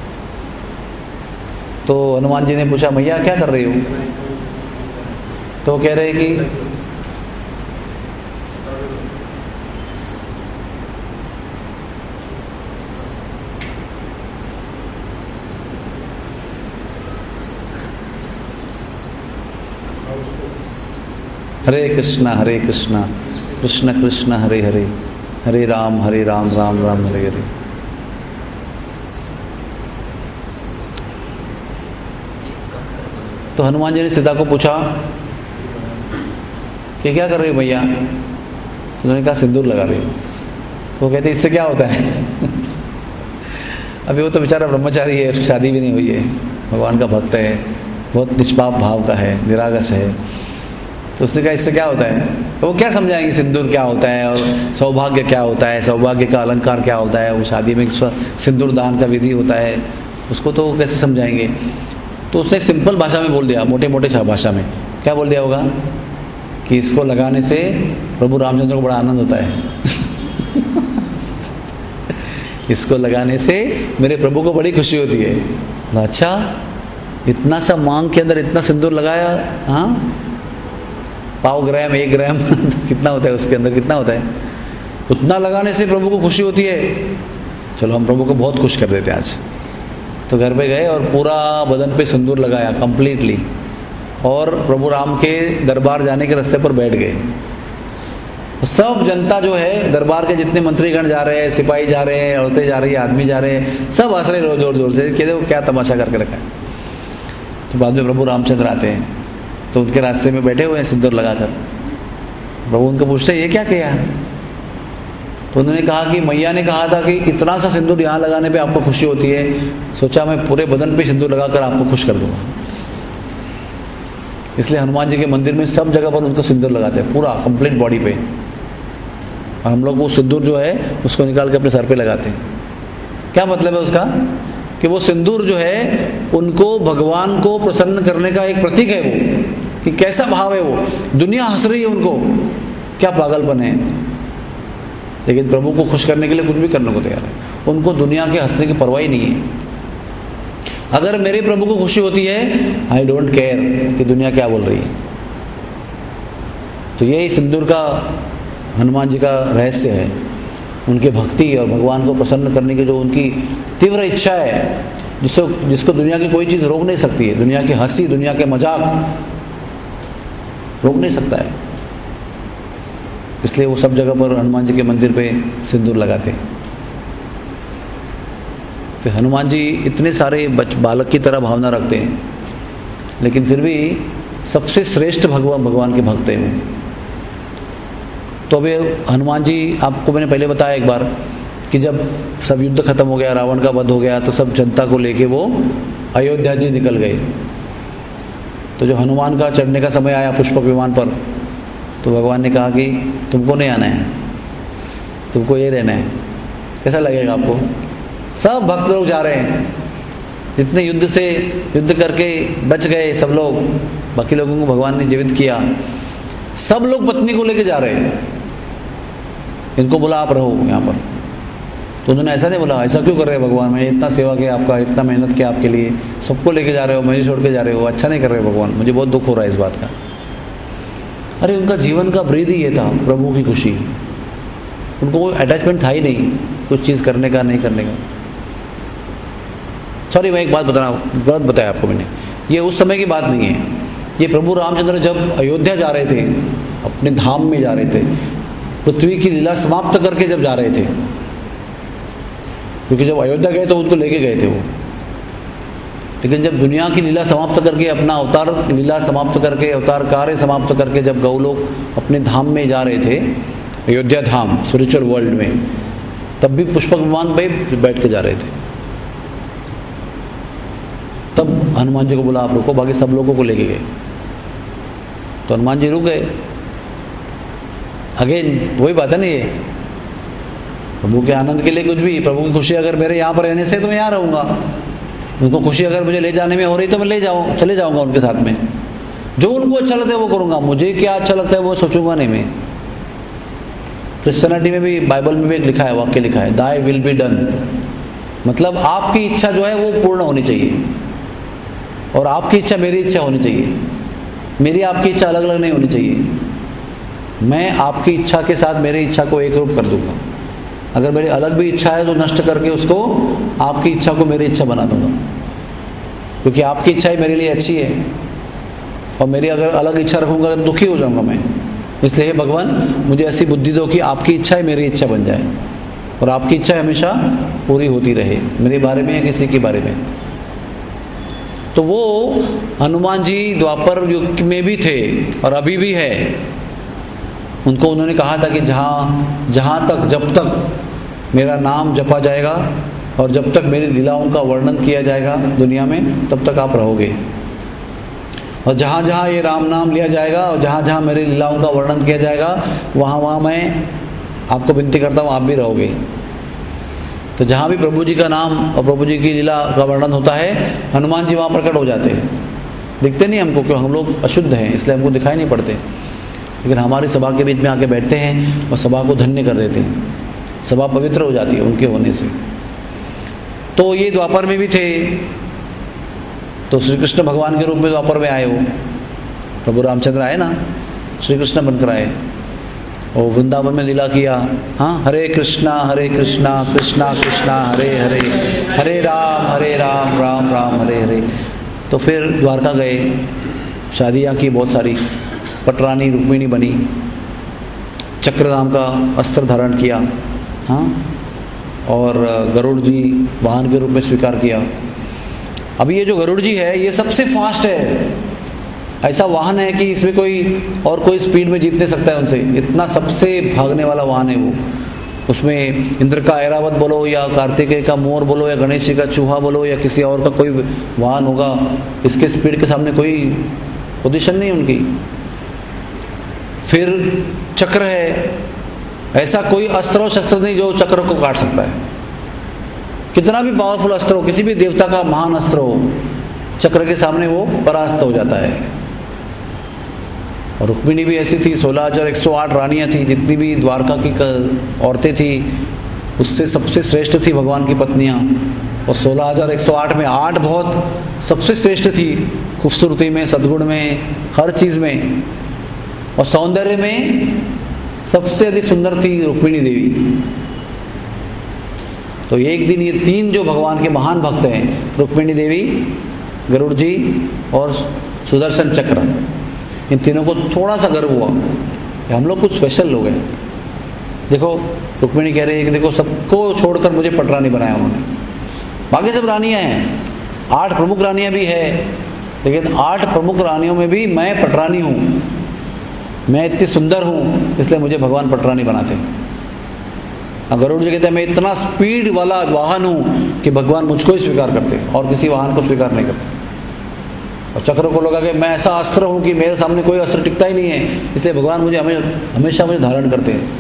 तो हनुमान जी ने पूछा, मैया क्या कर रही हो? तो कह रहे कि हरे कृष्णा कृष्ण कृष्ण हरे हरे, हरे राम राम राम हरे हरे। तो हनुमान जी ने सीता को पूछा कि क्या कर रही हो भैया? तो उन्होंने कहा सिंदूर लगा रही हो। तो वो कहते इससे क्या होता है? अभी वो तो बेचारा ब्रह्मचारी है, उसकी शादी भी नहीं हुई है, भगवान का भक्त है, बहुत निष्पाप भाव का है, निरागस है। तो उसने कहा इससे क्या होता है? तो वो क्या समझाएंगे सिंदूर क्या होता है और सौभाग्य क्या होता है, सौभाग्य का अलंकार क्या होता है, वो शादी में सिंदूर दान का विधि होता है, उसको तो कैसे समझाएंगे? तो उसने सिंपल भाषा में बोल दिया, मोटे मोटे भाषा में क्या बोल दिया होगा कि इसको लगाने से प्रभु रामचंद्र को बड़ा आनंद होता है इसको लगाने से मेरे प्रभु को बड़ी खुशी होती है। अच्छा, इतना सा मांग के अंदर इतना सिंदूर लगाया, हाँ, 1 ग्राम 1 ग्राम कितना होता है उसके अंदर, कितना होता है, उतना लगाने से प्रभु को खुशी होती है। चलो हम प्रभु को बहुत खुश कर देते हैं आज। तो घर पे गए और पूरा बदन पे सिंदूर लगाया कंप्लीटली, और प्रभु राम के दरबार जाने के रास्ते पर बैठ गए। सब जनता जो है, दरबार के जितने मंत्रीगण जा रहे हैं, सिपाही जा रहे हैं, औरतें जा रही है, आदमी जा रहे हैं, सब हंस रहे जोर जोर से, कहते वो क्या तमाशा करके रखा है। तो बाद में प्रभु रामचंद्र आते हैं, तो उनके रास्ते में बैठे हुए हैं सिंदूर लगाकर। प्रभु उनको पूछते ये क्या किया? तो उन्होंने कहा कि मैया ने कहा था कि इतना सा सिंदूर यहाँ लगाने पे आपको खुशी होती है, सोचा मैं पूरे बदन पे सिंदूर लगाकर आपको खुश कर दूंगा। इसलिए हनुमान जी के मंदिर में सब जगह पर उनको सिंदूर लगाते हैं, पूरा कंप्लीट बॉडी पे। और हम लोग वो सिंदूर जो है उसको निकाल के अपने सर पे लगाते हैं। क्या मतलब है उसका? कि वो सिंदूर जो है उनको भगवान को प्रसन्न करने का एक प्रतीक है, वो कि कैसा भाव है वो। दुनिया हंस रही है उनको, क्या पागलपन है, लेकिन प्रभु को खुश करने के लिए कुछ भी करने को तैयार है। उनको दुनिया के हंसने की परवाह ही नहीं है। अगर मेरे प्रभु को खुशी होती है, आई डोंट केयर कि दुनिया क्या बोल रही है। तो यही सिंदूर का हनुमान जी का रहस्य है, उनके भक्ति और भगवान को प्रसन्न करने की जो उनकी तीव्र इच्छा है, जिसको दुनिया की कोई चीज़ रोक नहीं सकती है। दुनिया की हंसी, दुनिया के मजाक रोक नहीं सकता है। इसलिए वो सब जगह पर हनुमान जी के मंदिर पे सिंदूर लगाते हैं। फिर हनुमान जी इतने सारे बालक की तरह भावना रखते हैं, लेकिन फिर भी सबसे श्रेष्ठ भगवान के भक्त हैं वो। तो अभी हनुमान जी, आपको मैंने पहले बताया एक बार कि जब सब युद्ध खत्म हो गया, रावण का वध हो गया, तो सब जनता को लेके वो अयोध्या जी निकल गए। तो जब हनुमान का चढ़ने का समय आया पुष्पक विमान पर, तो भगवान ने कहा कि तुमको नहीं आना है, तुमको ये रहना है। कैसा लगेगा आपको? सब भक्त लोग जा रहे हैं, जितने युद्ध करके बच गए सब लोग, बाकी लोगों को भगवान ने जीवित किया। सब लोग पत्नी को लेके जा रहे हैं। इनको बोला आप रहो यहाँ पर। तो उन्होंने ऐसा नहीं बोला, ऐसा क्यों कर रहे हैं भगवान, मैंने इतना सेवा किया आपका, इतना मेहनत किया आपके लिए, सबको लेके जा रहे हो, मुझे छोड़ के जा रहे हो, अच्छा नहीं कर रहे हो भगवान, मुझे बहुत दुख हो रहा है इस बात का। अरे उनका जीवन का ब्रीद ही ये था, प्रभु की खुशी। उनको कोई अटैचमेंट था ही नहीं कुछ चीज़ करने का, नहीं करने का। सॉरी, मैं एक बात बता रहा हूँ, गलत बताया आपको मैंने। ये उस समय की बात नहीं है, ये प्रभु रामचंद्र जब अयोध्या जा रहे थे, अपने धाम में जा रहे थे, पृथ्वी की लीला समाप्त करके जब जा रहे थे, क्योंकि जब अयोध्या गए तो उनको लेके गए थे वो, लेकिन जब दुनिया की लीला समाप्त करके, अपना अवतार लीला समाप्त करके, अवतार कार्य समाप्त करके जब गौ लोग अपने धाम में जा रहे थे, अयोध्या धाम स्पिरिचुअल वर्ल्ड में, तब भी पुष्पक विमान पे बैठ के जा रहे थे। तब हनुमान जी को बोला आप रुको, बाकी सब लोगों को लेके गए। तो हनुमान जी रुक गए। अगेन वही बात है ना, ये प्रभु के आनंद के लिए कुछ भी, प्रभु की खुशी अगर मेरे यहाँ पर रहने से तो मैं यहाँ रहूँगा, उनको खुशी अगर मुझे ले जाने में हो रही तो मैं चले जाऊँगा उनके साथ में। जो उनको अच्छा लगता है वो करूँगा, मुझे क्या अच्छा लगता है वो सोचूंगा नहीं मैं। क्रिश्चियनिटी में भी, बाइबल में भी एक लिखा है, वाक्य लिखा है, दाई विल बी डन, मतलब आपकी इच्छा जो है वो पूर्ण होनी चाहिए, और आपकी इच्छा मेरी इच्छा होनी चाहिए, मेरी आपकी इच्छा अलग अलग नहीं होनी चाहिए। मैं आपकी इच्छा के साथ मेरी इच्छा को एक रूप कर दूंगा। अगर मेरी अलग भी इच्छा है तो नष्ट करके उसको, आपकी इच्छा को मेरी इच्छा बना दूंगा, क्योंकि आपकी इच्छा ही मेरे लिए अच्छी है, और मेरी अगर अलग इच्छा रखूंगा तो दुखी हो जाऊंगा मैं। इसलिए हे भगवान, मुझे ऐसी बुद्धि दो कि आपकी इच्छा ही मेरी इच्छा बन जाए, और आपकी इच्छा हमेशा पूरी होती रहे, मेरे बारे में या किसी के बारे में। तो वो हनुमान जी द्वापर युग में भी थे और अभी भी है। उनको उन्होंने कहा था कि जहाँ तक, जब तक मेरा नाम जपा जाएगा और जब तक मेरी लीलाओं का वर्णन किया जाएगा दुनिया में, तब तक आप रहोगे। और जहाँ जहाँ ये राम नाम लिया जाएगा और जहाँ जहाँ मेरी लीलाओं का वर्णन किया जाएगा वहाँ वहाँ मैं आपको विनती करता हूँ आप भी रहोगे। तो जहाँ भी प्रभु जी का नाम और प्रभु जी की लीला का वर्णन होता है हनुमान जी वहाँ प्रकट हो जाते हैं। दिखते नहीं हमको, क्यों? हम लोग अशुद्ध हैं इसलिए हमको दिखाई नहीं पड़ते, लेकिन हमारी सभा के बीच में आके बैठते हैं और सभा को धन्य कर देते हैं, सभा पवित्र हो जाती है उनके होने से। तो ये द्वापर में भी थे, तो श्री कृष्ण भगवान के रूप में द्वापर में आए, वो प्रभु रामचंद्र आए ना, श्री कृष्ण बनकर आए और वृंदावन में लीला किया। हाँ, हरे कृष्णा कृष्णा कृष्णा हरे हरे, हरे राम राम राम हरे हरे। तो फिर द्वारका गए, शादियाँ की बहुत सारी, पटरानी रुक्मिणी बनी, चक्रधाम का अस्त्र धारण किया। हाँ, और गरुड़ जी वाहन के रूप में स्वीकार किया। अभी ये जो गरुड़ जी है ये सबसे फास्ट है, ऐसा वाहन है कि इसमें कोई स्पीड में जीत नहीं सकता है उनसे, इतना सबसे भागने वाला वाहन है वो। उसमें इंद्र का ऐरावत बोलो या कार्तिकेय का मोर बोलो या गणेश जी का चूहा बोलो या किसी और का कोई वाहन होगा, इसके स्पीड के सामने कोई पोजीशन नहीं उनकी। फिर चक्र है, ऐसा कोई अस्त्र और शस्त्र नहीं जो चक्र को काट सकता है। कितना भी पावरफुल अस्त्र हो, किसी भी देवता का महान अस्त्र हो, चक्र के सामने वो परास्त हो जाता है। और रुक्मिणी भी ऐसी थी, 16,108 रानियां थी, जितनी भी द्वारका की औरतें थी उससे सबसे श्रेष्ठ थी भगवान की पत्नियां। और 16,108 में 8 बहुत सबसे श्रेष्ठ थी, खूबसूरती में, सद्गुण में, हर चीज में। और सौंदर्य में सबसे अधिक सुंदर थी रुक्मिणी देवी। तो एक दिन ये 3 जो भगवान के महान भक्त हैं, रुक्मिणी देवी, गरुड़ जी और सुदर्शन चक्र, इन तीनों को थोड़ा सा गर्व हुआ कि हम लोग कुछ स्पेशल लोग हैं। देखो रुक्मिणी कह रही है कि देखो सबको छोड़कर मुझे पटरानी बनाया उन्होंने, बाकी सब रानियां हैं, 8 प्रमुख रानियां भी है, लेकिन 8 प्रमुख रानियों में भी मैं पटरानी हूँ, मैं इतनी सुंदर हूँ, इसलिए मुझे भगवान पटरानी बनाते हैं। गरुड़ जी कहते हैं मैं इतना स्पीड वाला वाहन हूँ कि भगवान मुझको ही स्वीकार करते और किसी वाहन को स्वीकार नहीं करते। और चक्र को लगा कि मैं ऐसा अस्त्र हूँ कि मेरे सामने कोई अस्त्र टिकता ही नहीं है, इसलिए भगवान मुझे हमेशा मुझे धारण करते हैं।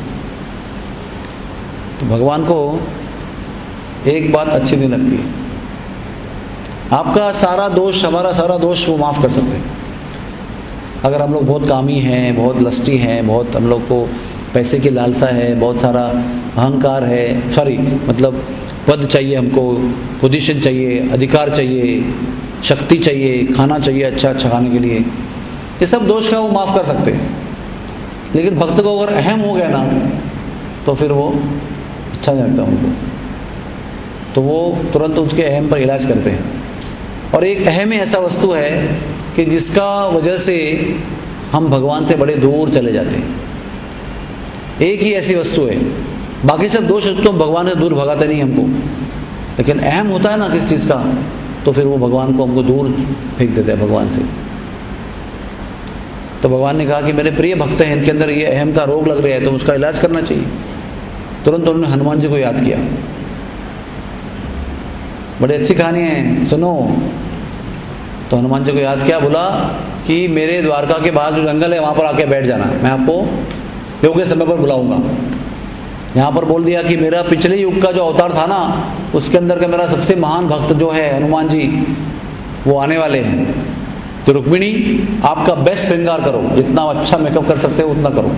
तो भगवान को एक बात अच्छी नहीं लगती है, आपका सारा दोष, हमारा सारा दोष वो माफ़ कर सकते हैं। अगर हम लोग बहुत कामी हैं, बहुत लस्टी हैं, बहुत हम लोग को पैसे की लालसा है, बहुत सारा अहंकार है, मतलब पद चाहिए हमको, पोजीशन चाहिए, अधिकार चाहिए, शक्ति चाहिए, खाना चाहिए अच्छा अच्छा खाने के लिए, ये सब दोष का वो माफ़ कर सकते हैं। लेकिन भक्त को अगर अहम हो गया ना तो फिर वो अच्छा नहीं लगता उनको, तो वो तुरंत उसके अहम पर इलाज करते हैं। और एक अहम ऐसा वस्तु है कि जिसका वजह से हम भगवान से बड़े दूर चले जाते हैं। एक ही ऐसी वस्तु है, बाकी सब दोष तो भगवान से दूर भगाते नहीं हमको, लेकिन अहम होता है ना किस चीज़ का, तो फिर वो भगवान को हमको दूर फेंक देते हैं भगवान से। तो भगवान ने कहा कि मेरे प्रिय भक्त हैं, इनके अंदर ये अहम का रोग लग रहा है, तो उसका इलाज करना चाहिए। तुरंत उन्होंने हनुमान जी को याद किया। बड़ी अच्छी कहानी है, सुनो। तो हनुमान जी को याद किया, बोला कि मेरे द्वारका के बाहर जो जंगल है वहाँ पर आके बैठ जाना, मैं आपको योग्य समय पर बुलाऊंगा। यहाँ पर बोल दिया कि मेरा पिछले युग का जो अवतार था ना, उसके अंदर का मेरा सबसे महान भक्त जो है हनुमान जी, वो आने वाले हैं। तो रुक्मिणी आपका बेस्ट श्रृंगार करो, जितना अच्छा मेकअप कर सकते हो उतना करो।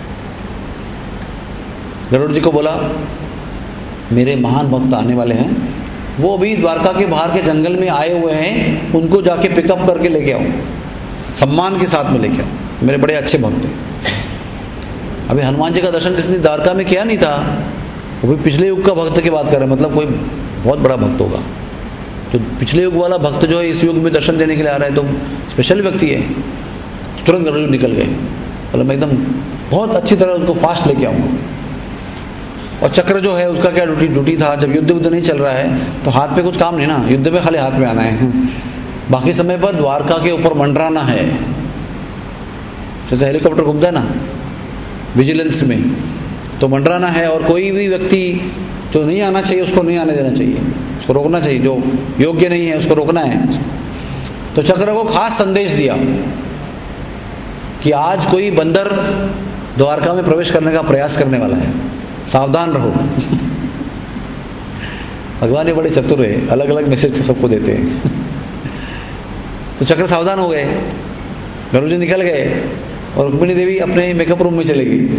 गरुड़ जी को बोला मेरे महान भक्त आने वाले हैं, वो अभी द्वारका के बाहर के जंगल में आए हुए हैं, उनको जाके पिकअप करके लेके आओ, सम्मान के साथ में लेके आओ, मेरे बड़े अच्छे भक्त हैं। अभी हनुमान जी का दर्शन किसने द्वारका में किया नहीं था, वो भी पिछले युग का भक्त की बात कर रहे हैं, मतलब कोई बहुत बड़ा भक्त होगा। तो पिछले युग वाला भक्त जो है इस युग में दर्शन देने के लिए आ रहा है, तो स्पेशल व्यक्ति है। तुरंत गरुड़ निकल गए, मतलब मैं एकदम बहुत अच्छी तरह उनको फास्ट लेके आऊँगा। और चक्र जो है उसका क्या ड्यूटी था, जब युद्ध नहीं चल रहा है तो हाथ पे कुछ काम नहीं ना, युद्ध में खाली हाथ में आना है, बाकी समय पर द्वारका के ऊपर मंडराना है। जैसे हेलीकॉप्टर घूमता है ना विजिलेंस में, तो मंडराना है। और कोई भी व्यक्ति जो नहीं आना चाहिए उसको नहीं आने देना चाहिए, उसको रोकना चाहिए, जो योग्य नहीं है उसको रोकना है। तो चक्र को खास संदेश दिया कि आज कोई बंदर द्वारका में प्रवेश करने का प्रयास करने वाला है, सावधान रहो। भगवान ये बड़े चतुर है, अलग अलग मैसेज सबको देते हैं। तो चक्र सावधान हो गए, गरुड़ जी निकल गए और रुक्मिणी देवी अपने मेकअप रूम में चली गई।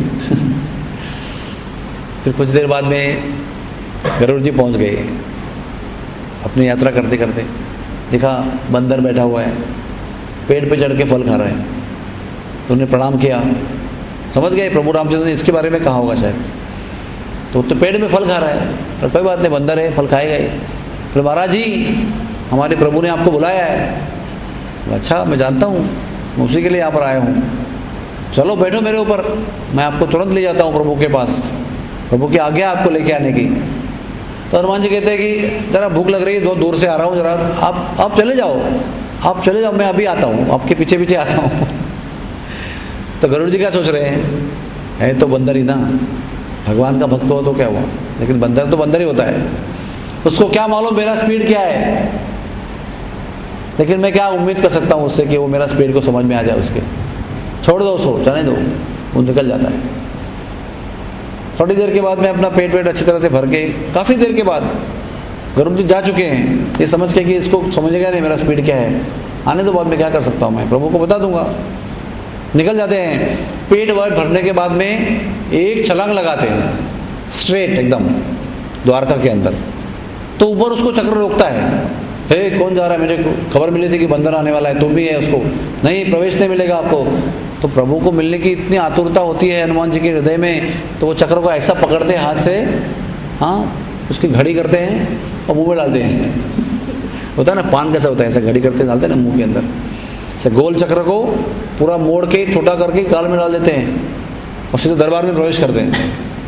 फिर कुछ देर बाद में गरुड़ जी पहुंच गए, अपनी यात्रा करते करते देखा बंदर बैठा हुआ है, पेड़ पे चढ़ के फल खा रहा है। तो उन्हें प्रणाम किया, समझ गए प्रभु रामचंद्र ने इसके बारे में कहा होगा शायद। तो पेड़ में फल खा रहा है, तो कोई बात नहीं, बंदर है, फल खाएगा ही। फिर महाराज जी हमारे प्रभु ने आपको बुलाया है। अच्छा मैं जानता हूँ, मैं उसी के लिए यहाँ पर आया हूँ, चलो बैठो मेरे ऊपर, मैं आपको तुरंत ले जाता हूँ प्रभु के पास, प्रभु की आज्ञा आपको लेके आने की। तो हनुमान जी कहते हैं कि जरा भूख लग रही है, बहुत दूर से आ रहा हूँ, जरा आप चले जाओ, आप चले जाओ, मैं अभी आता हूँ, आपके पीछे पीछे आता हूँ। तो गरुड़ जी क्या सोच रहे हैं, है तो बंदर ही ना, भगवान का भक्त हो तो क्या हुआ, लेकिन बंदर तो बंदर ही होता है, उसको क्या मालूम मेरा स्पीड क्या है। लेकिन मैं क्या उम्मीद कर सकता हूँ उससे कि वो मेरा स्पीड को समझ में आ जाए उसके। छोड़ दो उसको, जाने दो, वो निकल जाता है। थोड़ी देर के बाद में अपना पेट अच्छी तरह से भर के, काफ़ी देर के बाद गरुड़ जी जा चुके हैं, ये समझ के कि इसको समझेगा नहीं मेरा स्पीड क्या है, आने तो बाद में क्या कर सकता हूँ, मैं प्रभु को बता दूंगा। निकल जाते हैं, पेट भरने के बाद में एक छलांग लगाते हैं स्ट्रेट एकदम द्वारका के अंदर। तो ऊपर उसको चक्र रोकता है, हे कौन जा रहा है, मेरे को खबर मिली थी कि बंदर आने वाला है, तुम भी है, उसको नहीं प्रवेश नहीं मिलेगा आपको। तो प्रभु को मिलने की इतनी आतुरता होती है हनुमान जी के हृदय में, तो वो चक्र को ऐसा पकड़ते हैं हाथ से, हाँ उसकी घड़ी करते हैं और मुंह में डालते हैं। होता है ना पान कैसा होता है, ऐसा घड़ी करते डालते हैं ना मुंह के अंदर, ऐसे गोल चक्र को पूरा मोड़ के छोटा करके गाल में डाल देते हैं और सीधे दरबार में प्रवेश करते हैं।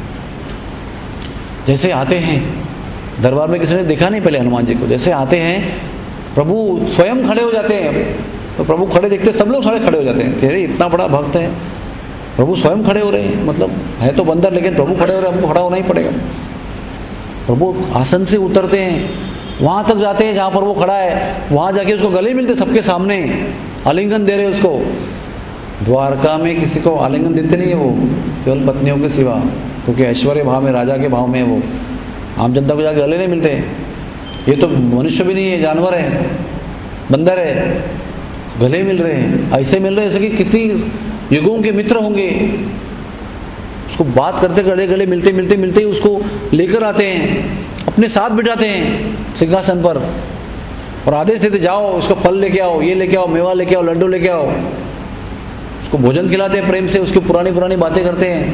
जैसे आते हैं दरबार में, किसी ने देखा नहीं पहले हनुमान जी को, जैसे आते हैं प्रभु स्वयं खड़े हो जाते हैं। तो प्रभु खड़े देखते सब लोग थोड़े खड़े हो जाते हैं कि अरे इतना बड़ा भक्त है, प्रभु स्वयं खड़े हो रहे हैं, मतलब है तो बंदर लेकिन प्रभु खड़े हो रहे हैं, हमको खड़ा होना ही पड़ेगा। प्रभु आसन से उतरते हैं, वहां तक जाते हैं जहां पर वो खड़ा है, वहां जाके उसको गले मिलते सबके सामने, आलिंगन दे रहे उसको। द्वारका में किसी को आलिंगन देते नहीं है वो, केवल पत्नियों के सिवा, क्योंकि ऐश्वर्य भाव में, राजा के भाव में वो आम जनता को जाके गले नहीं मिलते। ये तो मनुष्य भी नहीं है, जानवर है, बंदर है, गले मिल रहे हैं, ऐसे मिल रहे हैं जैसे कि कितनी युगों के मित्र होंगे। उसको बात करते गले गले मिलते मिलते मिलते ही उसको लेकर आते हैं, अपने साथ बिठाते हैं सिंहासन पर और आदेश देते जाओ उसको फल लेके आओ, ये लेके आओ, मेवा लेके आओ, लड्डू लेके आओ। उसको भोजन खिलाते हैं प्रेम से, उसकी पुरानी पुरानी बातें करते हैं।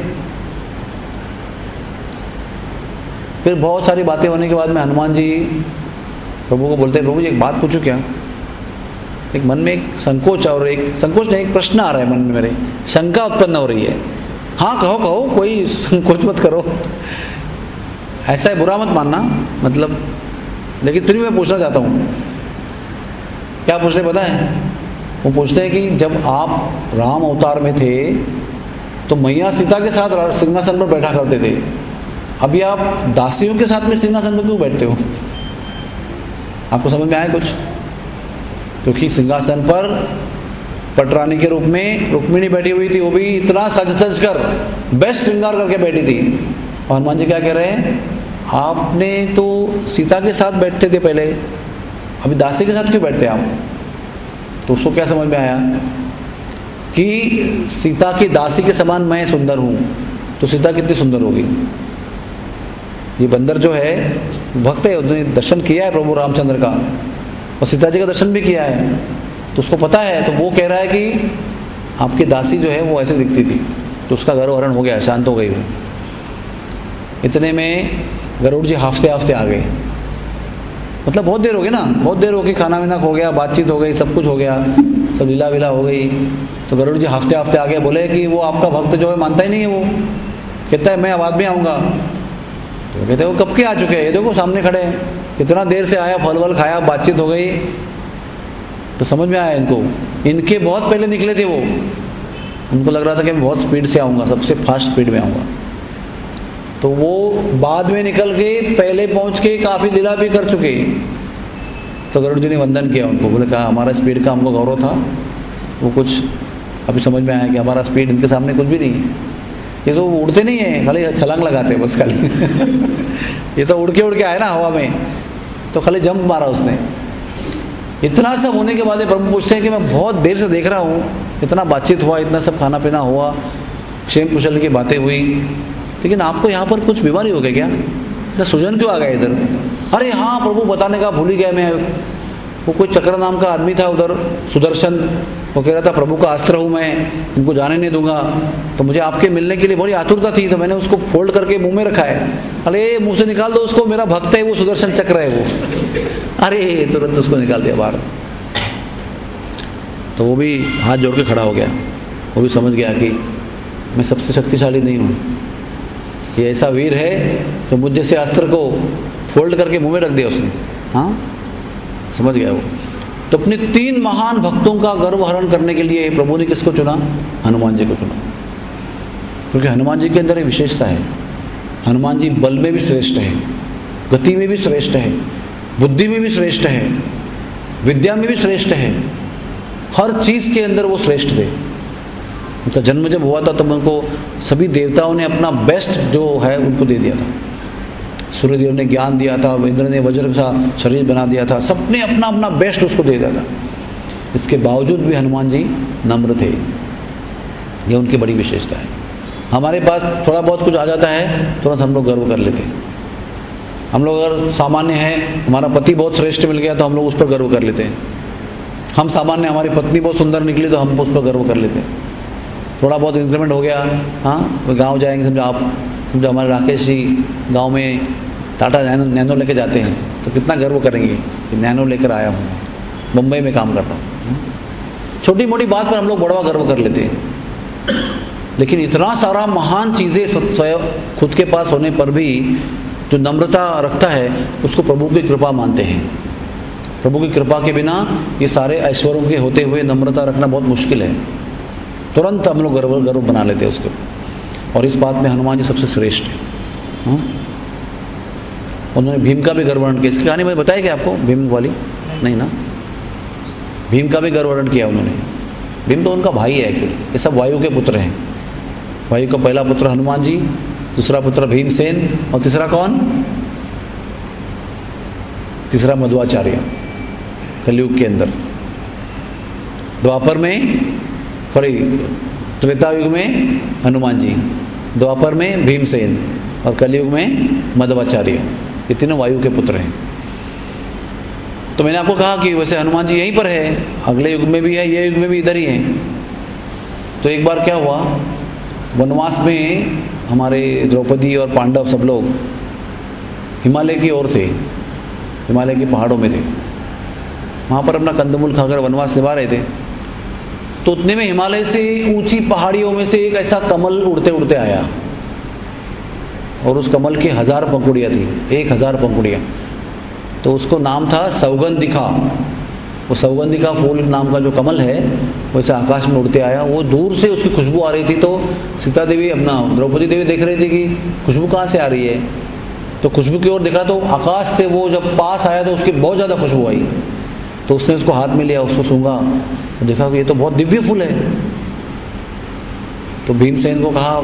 फिर बहुत सारी बातें होने के बाद में हनुमान जी प्रभु को बोलते हैं, प्रभु जी एक बात पूछूं क्या। एक मन में एक संकोच और एक संकोच नहीं, एक प्रश्न आ रहा है मन में, मेरे शंका उत्पन्न हो रही है। हाँ कहो कहो, कोई संकोच मत करो, ऐसा है बुरा मत मानना, मतलब लेकिन फिर भी मैं पूछना चाहता हूँ। क्या पूछते पता है, वो पूछते हैं कि जब आप राम अवतार में थे तो मैया सीता के साथ सिंहासन पर बैठा करते थे, अभी आप दासियों के साथ में सिंहासन पर क्यों बैठते हो। आपको समझ में आया कुछ? क्योंकि सिंहासन पर पटरानी के रूप में रुक्मिणी बैठी हुई थी, वो भी इतना सज सज कर बेस्ट श्रृंगार करके बैठी थी। और हनुमान जी क्या कह रहे हैं, आपने तो सीता के साथ बैठते थे पहले, अभी दासी के साथ क्यों बैठते आप। तो उसको क्या समझ में आया कि सीता की दासी के समान मैं सुंदर हूं, तो सीता कितनी सुंदर होगी। ये बंदर जो है भक्त है, उसने दर्शन किया है प्रभु रामचंद्र का और सीता जी का दर्शन भी किया है, तो उसको पता है। तो वो कह रहा है कि आपकी दासी जो है वो ऐसे दिखती थी, तो उसका गर्वहरण हो गया, शांत हो गई वो। इतने में गरुड़ जी हाफते हाफते आ गए, मतलब बहुत देर हो गई ना, बहुत देर हो गई, खाना वाना हो गया, बातचीत हो गई, सब कुछ हो गया, सब लीला विला हो गई। तो गरुड़ जी हाफते हाफते आ गए, बोले कि वो आपका भक्त जो है मानता ही नहीं है, वो कहता है मैं बाद में आऊँगा। तो कहते वो कब के आ चुके हैं, ये देखो सामने खड़े हैं, कितना देर से आया, फल वल खाया, बातचीत हो गई। तो समझ में आया इनको, इनके बहुत पहले निकले थे वो, उनको लग रहा था कि मैं बहुत स्पीड से आऊँगा, सबसे फास्ट स्पीड में आऊँगा। तो वो बाद में निकल के पहले पहुँच के काफ़ी लीला भी कर चुके। तो गरुड़ जी ने वंदन किया उनको, बोले कहा हमारा स्पीड का हमको गौरव था, वो कुछ अभी समझ में आया कि हमारा स्पीड इनके सामने कुछ भी नहीं है। ये तो उड़ते नहीं है, खाली छलांग लगाते हैं बस खाली ये तो उड़ के आए ना हवा में, तो खाली जंप मारा उसने। इतना सब होने के बाद ये प्रभु पूछते हैं कि मैं बहुत देर से देख रहा हूँ, इतना बातचीत हुआ, इतना सब खाना पीना हुआ, क्षेम कुशल की बातें हुई, लेकिन आपको यहाँ पर कुछ बीमारी हो गई क्या? इतना सुजन क्यों आ गया इधर? अरे हाँ प्रभु बताने का भूल ही गया मैं, वो कोई चक्र नाम का आदमी था उधर, सुदर्शन, वो कह रहा था प्रभु का अस्त्र हूँ मैं, इनको जाने नहीं दूंगा, तो मुझे आपके मिलने के लिए बड़ी आतुरता थी, तो मैंने उसको फोल्ड करके मुंह में रखा है। अरे मुंह से निकाल दो उसको, मेरा भक्त है वो, सुदर्शन चक्र है वो। अरे तुरंत उसको निकाल दिया बाहर। तो वो भी हाथ जोड़ के खड़ा हो गया, वो भी समझ गया कि मैं सबसे शक्तिशाली नहीं हूँ, ये ऐसा वीर है तो मुझ जैसे अस्त्र को फोल्ड करके मुंह में रख दिया उसने। हाँ, समझ गया वो। तो अपने 3 महान भक्तों का गर्व हरण करने के लिए प्रभु ने किसको चुना? हनुमान जी को चुना, क्योंकि हनुमान जी के अंदर एक विशेषता है, हनुमान जी बल में भी श्रेष्ठ है, गति में भी श्रेष्ठ है, बुद्धि में भी श्रेष्ठ है, विद्या में भी श्रेष्ठ है, हर चीज के अंदर वो श्रेष्ठ थे। उनका जन्म जब हुआ था तब उनको सभी देवताओं ने अपना बेस्ट जो है उनको दे दिया था। सूर्यदेव ने ज्ञान दिया था, इंद्र ने वज्र का शरीर बना दिया था, सबने अपना अपना बेस्ट उसको दे दिया था। इसके बावजूद भी हनुमान जी नम्र थे, ये उनकी बड़ी विशेषता है। हमारे पास थोड़ा बहुत कुछ आ जाता है तुरंत हम लोग गर्व कर लेते हैं। हम लोग अगर सामान्य हैं, हमारा पति बहुत श्रेष्ठ मिल गया तो हम लोग उस पर गर्व कर लेते हैं। हम सामान्य, हमारी पत्नी बहुत सुंदर निकली तो हम उस पर गर्व कर लेते हैं। थोड़ा बहुत इंक्रीमेंट हो गया, हाँ गांव जाएंगे, समझो हमारे राकेश जी गांव में टाटा नैनो लेके जाते हैं तो कितना गर्व करेंगे कि नैनो लेकर आया हूँ, मुंबई में काम करता हूँ। छोटी मोटी बात पर हम लोग बड़ा गर्व कर लेते हैं, लेकिन इतना सारा महान चीज़ें स्वयं खुद के पास होने पर भी जो नम्रता रखता है उसको प्रभु की कृपा मानते हैं। प्रभु की कृपा के बिना ये सारे ऐश्वर्यों के होते हुए नम्रता रखना बहुत मुश्किल है। तुरंत हम लोग गर्व बना लेते हैं उसको, और इस बात में हनुमान जी सबसे श्रेष्ठ है। उन्होंने भीम का भी गर्ववर्णन किया। इसकी कहानी मैंने बताई क्या आपको, भीम वाली? नहीं ना, भीम का भी गर्ववर्णन किया उन्होंने। भीम तो उनका भाई है एक्चुअली, ये सब वायु के पुत्र हैं। वायु का पहला पुत्र हनुमान जी, दूसरा पुत्र भीमसेन, और तीसरा कौन? तीसरा मध्वाचार्य, कलयुग के अंदर। द्वापर में, सॉरी त्रेता युग में हनुमान जी, द्वापर में भीमसेन और कलयुग में मध्वाचार्य। ये तीनों वायु के पुत्र हैं। तो मैंने आपको कहा कि वैसे हनुमान जी यहीं पर है, अगले युग में भी है, ये युग में भी इधर ही है। तो एक बार क्या हुआ, वनवास में हमारे द्रौपदी और पांडव सब लोग हिमालय की ओर थे, हिमालय के पहाड़ों में थे, वहाँ पर अपना कंदमूल खाकर वनवास निभा रहे थे। तो उतने में हिमालय से ऊंची पहाड़ियों में से एक ऐसा कमल उड़ते उड़ते आया, और उस कमल की 1000 पंखुड़ियाँ थी, 1000 पंखुड़ियाँ। तो उसको नाम था सौगंधिका। वो सौगंधिका फूल नाम का जो कमल है वैसे आकाश में उड़ते आया। वो दूर से उसकी खुशबू आ रही थी, तो सीता देवी, अपना द्रौपदी देवी देख रही थी कि खुशबू कहाँ से आ रही है। तो खुशबू की ओर देखा तो आकाश से वो जब पास आया तो उसकी बहुत ज़्यादा खुशबू आई। तो उसने उसको हाथ में लिया, उसको सूंघा, तो देखा कि ये तो बहुत दिव्य फूल है। तो भीमसेन को कहा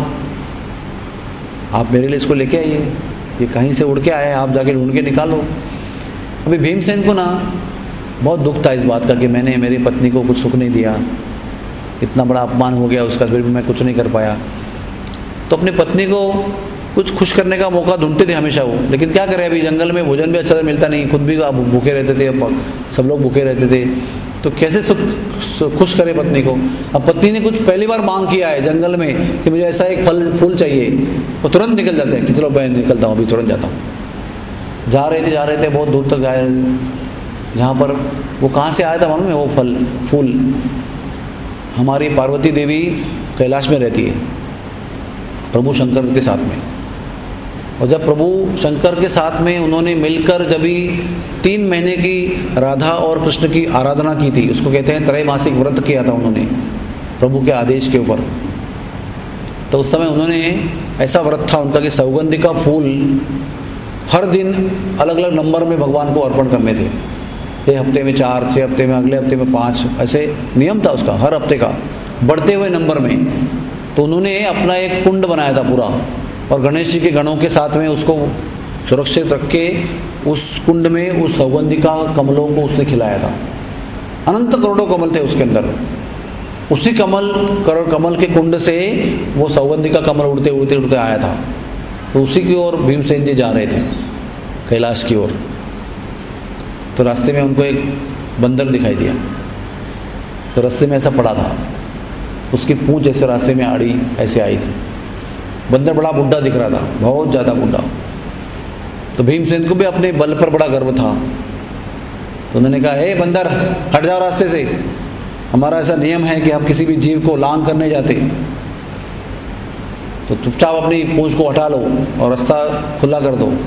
आप मेरे लिए इसको लेके आइए, ये कहीं से उड़ के आया है, आप जाके ढूंढ के निकालो। अभी भीमसेन को ना बहुत दुख था इस बात का कि मैंने मेरी पत्नी को कुछ सुख नहीं दिया, इतना बड़ा अपमान हो गया उसका, फिर भी मैं कुछ नहीं कर पाया। तो अपनी पत्नी को कुछ खुश करने का मौका ढूंढते थे हमेशा वो, लेकिन क्या करें, अभी जंगल में भोजन भी अच्छा से मिलता नहीं, खुद भी भूखे रहते थे, सब लोग भूखे रहते थे, तो कैसे खुश करे पत्नी को। अब पत्नी ने कुछ पहली बार मांग किया है जंगल में कि मुझे ऐसा एक फूल चाहिए, वो तुरंत निकल जाते हैं कि चलो मैं निकलता हूँ, अभी तुरंत जाता हूँ। जा रहे थे बहुत दूर तक गए, जहाँ पर वो कहाँ से आया था मालूम है, वो फूल हमारी पार्वती देवी कैलाश में रहती है प्रभु शंकर के साथ में। और जब प्रभु शंकर के साथ में उन्होंने मिलकर जब भी 3 महीने की राधा और कृष्ण की आराधना की थी, उसको कहते हैं त्रैमासिक व्रत किया था उन्होंने प्रभु के आदेश के ऊपर। तो उस समय उन्होंने ऐसा व्रत था उनका कि सौगंधि का फूल हर दिन अलग अलग नंबर में भगवान को अर्पण करने थे। ये हफ्ते में 4, 6 हफ्ते में, अगले हफ्ते में 5, ऐसे नियम था उसका हर हफ्ते का, बढ़ते हुए नंबर में। तो उन्होंने अपना एक कुंड बनाया था पूरा, और गणेश जी के गणों के साथ में उसको सुरक्षित रख के उस कुंड में उस सौगंधिका कमलों को उसने खिलाया था। अनंत करोड़ों कमल थे उसके अंदर। उसी कमल के कुंड से वो सौगंधिका कमल उड़ते उड़ते उड़ते आया था। तो उसी की ओर भीमसेन जी जा रहे थे, कैलाश की ओर। तो रास्ते में उनको एक बंदर दिखाई दिया। तो रास्ते में ऐसा पड़ा था, उसकी पूंछ ऐसे रास्ते में आड़ी ऐसे आई थी। बंदर बड़ा बुढ़ा दिख रहा था, बहुत ज़्यादा बुढ़ा। तो भीमसेन को भी अपने बल पर बड़ा गर्व था। तो उन्होंने कहा, हे बंदर, हट जाओ रास्ते से, हमारा ऐसा नियम है कि हम किसी भी जीव को लांग करने जाते, तो चुपचाप अपनी पूंछ को हटा लो और रास्ता खुला कर दो।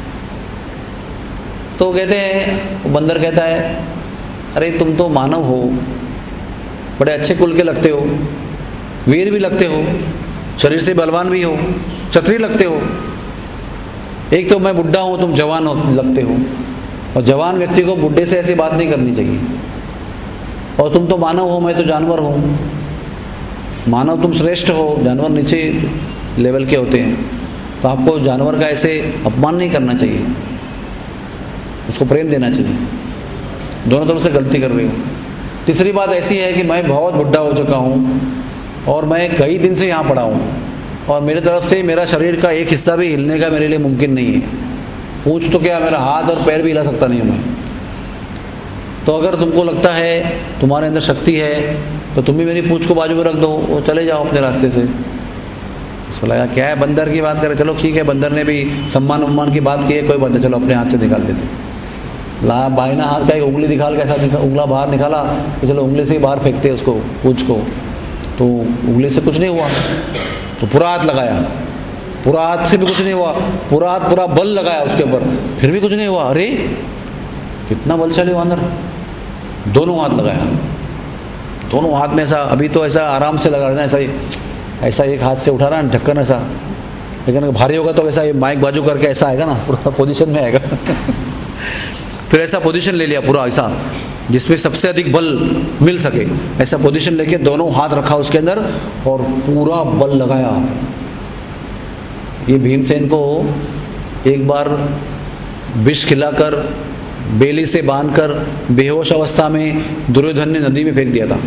तो कहते हैं, बंदर कहता है, अरे तुम तो मानव हो, बड़े अच्छे कुल के लगते हो, वीर भी लगते हो, शरीर से बलवान भी हो, क्षत्रिय लगते हो। एक तो मैं बुढ़ा हूं, तुम जवान लगते हो, और जवान व्यक्ति को बुढ़े से ऐसी बात नहीं करनी चाहिए। और तुम तो मानव हो, मैं तो जानवर हूं। मानव तुम श्रेष्ठ हो, जानवर नीचे लेवल के होते हैं। तो आपको जानवर का ऐसे अपमान नहीं करना चाहिए, उसको प्रेम देना चाहिए। दोनों तरफ से गलती कर रही हो। तीसरी बात ऐसी है कि मैं बहुत बुढ़ा हो चुका हूँ और मैं कई दिन से यहाँ पड़ा हूँ, और मेरे तरफ से मेरा शरीर का एक हिस्सा भी हिलने का मेरे लिए मुमकिन नहीं है। पूछ तो क्या, मेरा हाथ और पैर भी हिला सकता नहीं हूँ मैं। तो अगर तुमको लगता है तुम्हारे अंदर शक्ति है तो तुम भी मेरी पूंछ को बाजू में रख दो और चले जाओ अपने रास्ते से। उसको लगा क्या है, बंदर की बात करे, चलो ठीक है, बंदर ने भी सम्मान की बात की है, कोई बात नहीं, चलो अपने हाथ से निकाल देते। बाइना हाथ का एक उंगली दिखाल कैसा उंगला बाहर निकाला कि चलो उंगली से ही बाहर फेंकते उसको, पूंछ को। तो उंगली से कुछ नहीं हुआ, तो पूरा हाथ लगाया, पूरा हाथ से भी कुछ नहीं हुआ, पूरा हाथ पूरा बल लगाया उसके ऊपर, फिर भी कुछ नहीं हुआ। अरे कितना बलशाली वानर, दोनों हाथ लगाया, दोनों हाथ में ऐसा, अभी तो ऐसा आराम से लगा रहा है, ऐसा एक हाथ से उठा रहा है ढक्कन ऐसा, लेकिन अगर भारी होगा तो ऐसा माइक बाजू करके ऐसा आएगा ना, पूरा पोजीशन में आएगा। फिर ऐसा पोजीशन ले लिया पूरा ऐसा, जिसमें सबसे अधिक बल मिल सके, ऐसा पोजीशन लेके दोनों हाथ रखा उसके अंदर और पूरा बल लगाया। ये भीमसेन को एक बार विष खिलाकर बेली से बांधकर बेहोश अवस्था में दुर्योधन ने नदी में फेंक दिया था।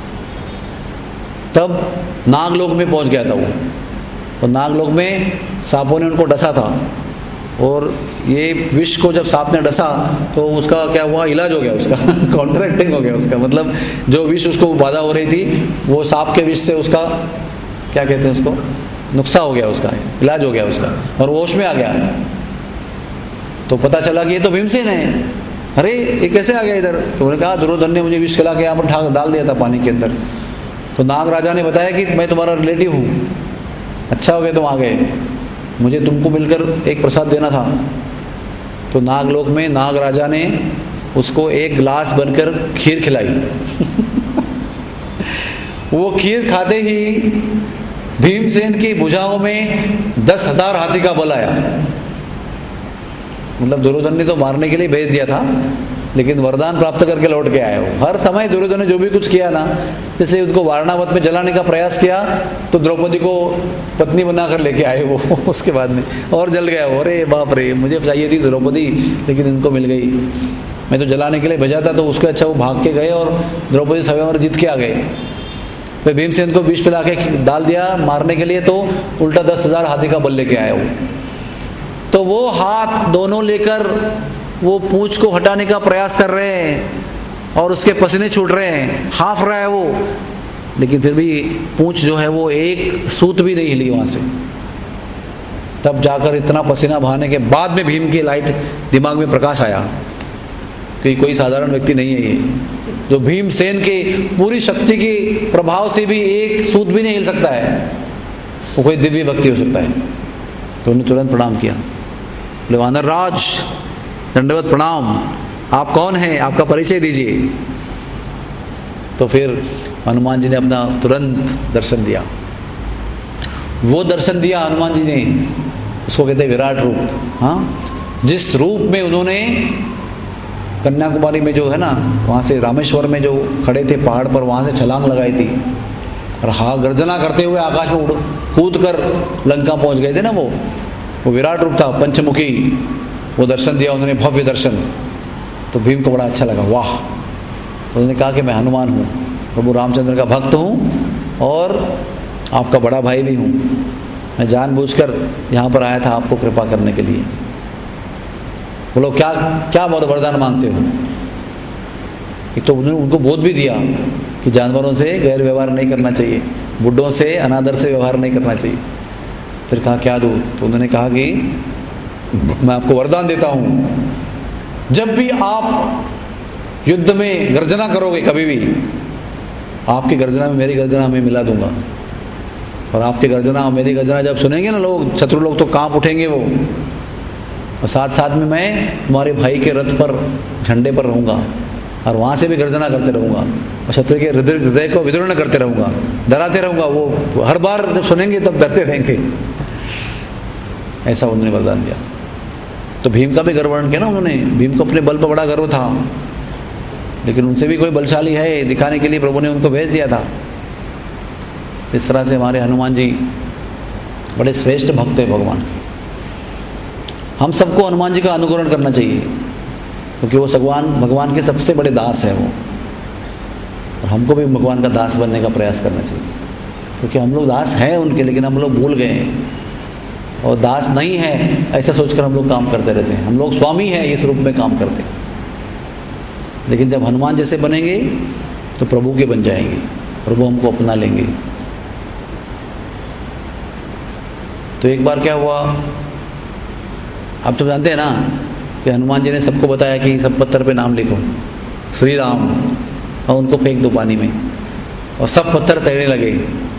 तब नागलोक में पहुंच गया था वो, और नागलोक में सांपों ने उनको डसा था, और ये विष को जब सांप ने डसा तो उसका क्या हुआ, इलाज हो गया उसका। कॉन्ट्रैक्टिंग हो गया उसका, मतलब जो विष उसको बाधा हो रही थी वो सांप के विष से उसका क्या कहते हैं उसको, नुकसान हो गया, उसका इलाज हो गया उसका, और वो होश में आ गया। तो पता चला कि ये तो भीमसेन है, अरे ये कैसे आ गया इधर। तो उन्होंने कहा दुर्योधन ने मुझे विष खिला के यहाँ पर डाल दिया था पानी के अंदर। तो नाग राजा ने बताया कि मैं तुम्हारा रिलेटिव हूँ, अच्छा हो गया तुम आ गए, मुझे तुमको मिलकर एक प्रसाद देना था। तो नागलोक में नाग राजा ने उसको एक गिलास बनकर खीर खिलाई। वो खीर खाते ही भीमसेन की भुजाओं में 10,000 हाथी का बल आया। मतलब दुर्योधन ने तो मारने के लिए भेज दिया था, लेकिन वरदान प्राप्त करके लौट के आया वो। हर समय दुर्योधन ने जो भी कुछ किया ना, जैसे उनको वारणावत में जलाने का प्रयास किया तो द्रौपदी को पत्नी बनाकर लेके आए वो। उसके बाद में और जल गया वो, अरे बाप रे, मुझे चाहिए थी द्रौपदी लेकिन इनको मिल गई, मैं तो जलाने के लिए भेजा था। तो उसके अच्छा वो भाग के गए और द्रौपदी स्वयंवर जीत के आ गए। फिर भीमसेन को विष पिला के डाल दिया मारने के लिए, तो उल्टा 10,000 हाथी का बल लेके आया वो। तो वो हाथ दोनों लेकर वो पूंछ को हटाने का प्रयास कर रहे हैं और उसके पसीने छूट रहे हैं, हाफ रहा है वो, लेकिन फिर भी पूंछ जो है वो एक सूत भी नहीं हिली वहां से। तब जाकर इतना पसीना बहाने के बाद में भीम की लाइट दिमाग में प्रकाश आया कि कोई साधारण व्यक्ति नहीं है ये, जो भीमसेन के पूरी शक्ति के प्रभाव से भी एक सूत भी नहीं हिल सकता है, वो कोई दिव्य व्यक्ति हो सकता है। तो उन्होंने तुरंत प्रणाम किया, बोले वानर राज दंडवत प्रणाम, आप कौन हैं, आपका परिचय दीजिए। तो फिर हनुमान जी ने अपना तुरंत दर्शन दिया। वो दर्शन दिया हनुमान जी ने, उसको कहते हैं विराट रूप। हाँ, जिस रूप में उन्होंने कन्याकुमारी में जो है ना, वहाँ से रामेश्वर में जो खड़े थे पहाड़ पर, वहाँ से छलांग लगाई थी और हाँ गर्जना करते हुए आकाश में कूद कर लंका पहुँच गए थे ना। वो विराट रूप था, पंचमुखी, वो दर्शन दिया उन्होंने, भव्य दर्शन। तो भीम को बड़ा अच्छा लगा, वाह। तो उन्होंने कहा कि मैं हनुमान हूँ, प्रभु रामचंद्र का भक्त हूँ और आपका बड़ा भाई भी हूँ। मैं जानबूझकर यहाँ पर आया था आपको कृपा करने के लिए। बोलो क्या क्या बहुत वरदान मांगते हो? एक तो उन्होंने उनको बोध भी दिया कि जानवरों से गैर व्यवहार नहीं करना चाहिए, बुड्ढों से अनादर से व्यवहार नहीं करना चाहिए। फिर कहा क्या दूँ? तो उन्होंने कहा कि मैं आपको वरदान देता हूँ, जब भी आप युद्ध में गर्जना करोगे कभी भी, आपकी गर्जना में मेरी गर्जना में मिला दूंगा। और आपकी गर्जना और मेरी गर्जना जब सुनेंगे ना लोग, शत्रु लोग, तो कांप उठेंगे वो। और साथ साथ में मैं तुम्हारे भाई के रथ पर, झंडे पर रहूँगा और वहाँ से भी गर्जना करते रहूँगा और शत्रु के हृदय को विदीर्ण करते रहूँगा, डराते रहूँगा। वो हर बार जब सुनेंगे तब डरते रहेंगे। ऐसा उन्होंने वरदान दिया। तो भीम का भी गर्व वर्णन किया ना उन्होंने। भीम को अपने बल पर बड़ा गर्व था, लेकिन उनसे भी कोई बलशाली है दिखाने के लिए प्रभु ने उनको भेज दिया था। इस तरह से हमारे हनुमान जी बड़े श्रेष्ठ भक्त हैं भगवान के। हम सबको हनुमान जी का अनुकरण करना चाहिए, क्योंकि वो भगवान के सबसे बड़े दास है वो। और हमको भी भगवान का दास बनने का प्रयास करना चाहिए, क्योंकि हम लोग दास हैं उनके, लेकिन हम लोग भूल गए हैं। और दास नहीं है ऐसा सोचकर हम लोग काम करते रहते हैं। हम लोग स्वामी हैं इस रूप में काम करते हैं। लेकिन जब हनुमान जैसे बनेंगे तो प्रभु के बन जाएंगे, प्रभु हमको अपना लेंगे। तो एक बार क्या हुआ, आप तो जानते हैं ना कि हनुमान जी ने सबको बताया कि सब पत्थर पे नाम लिखो श्री राम, और उनको फेंक दो पानी में, और सब पत्थर तैरने लगे।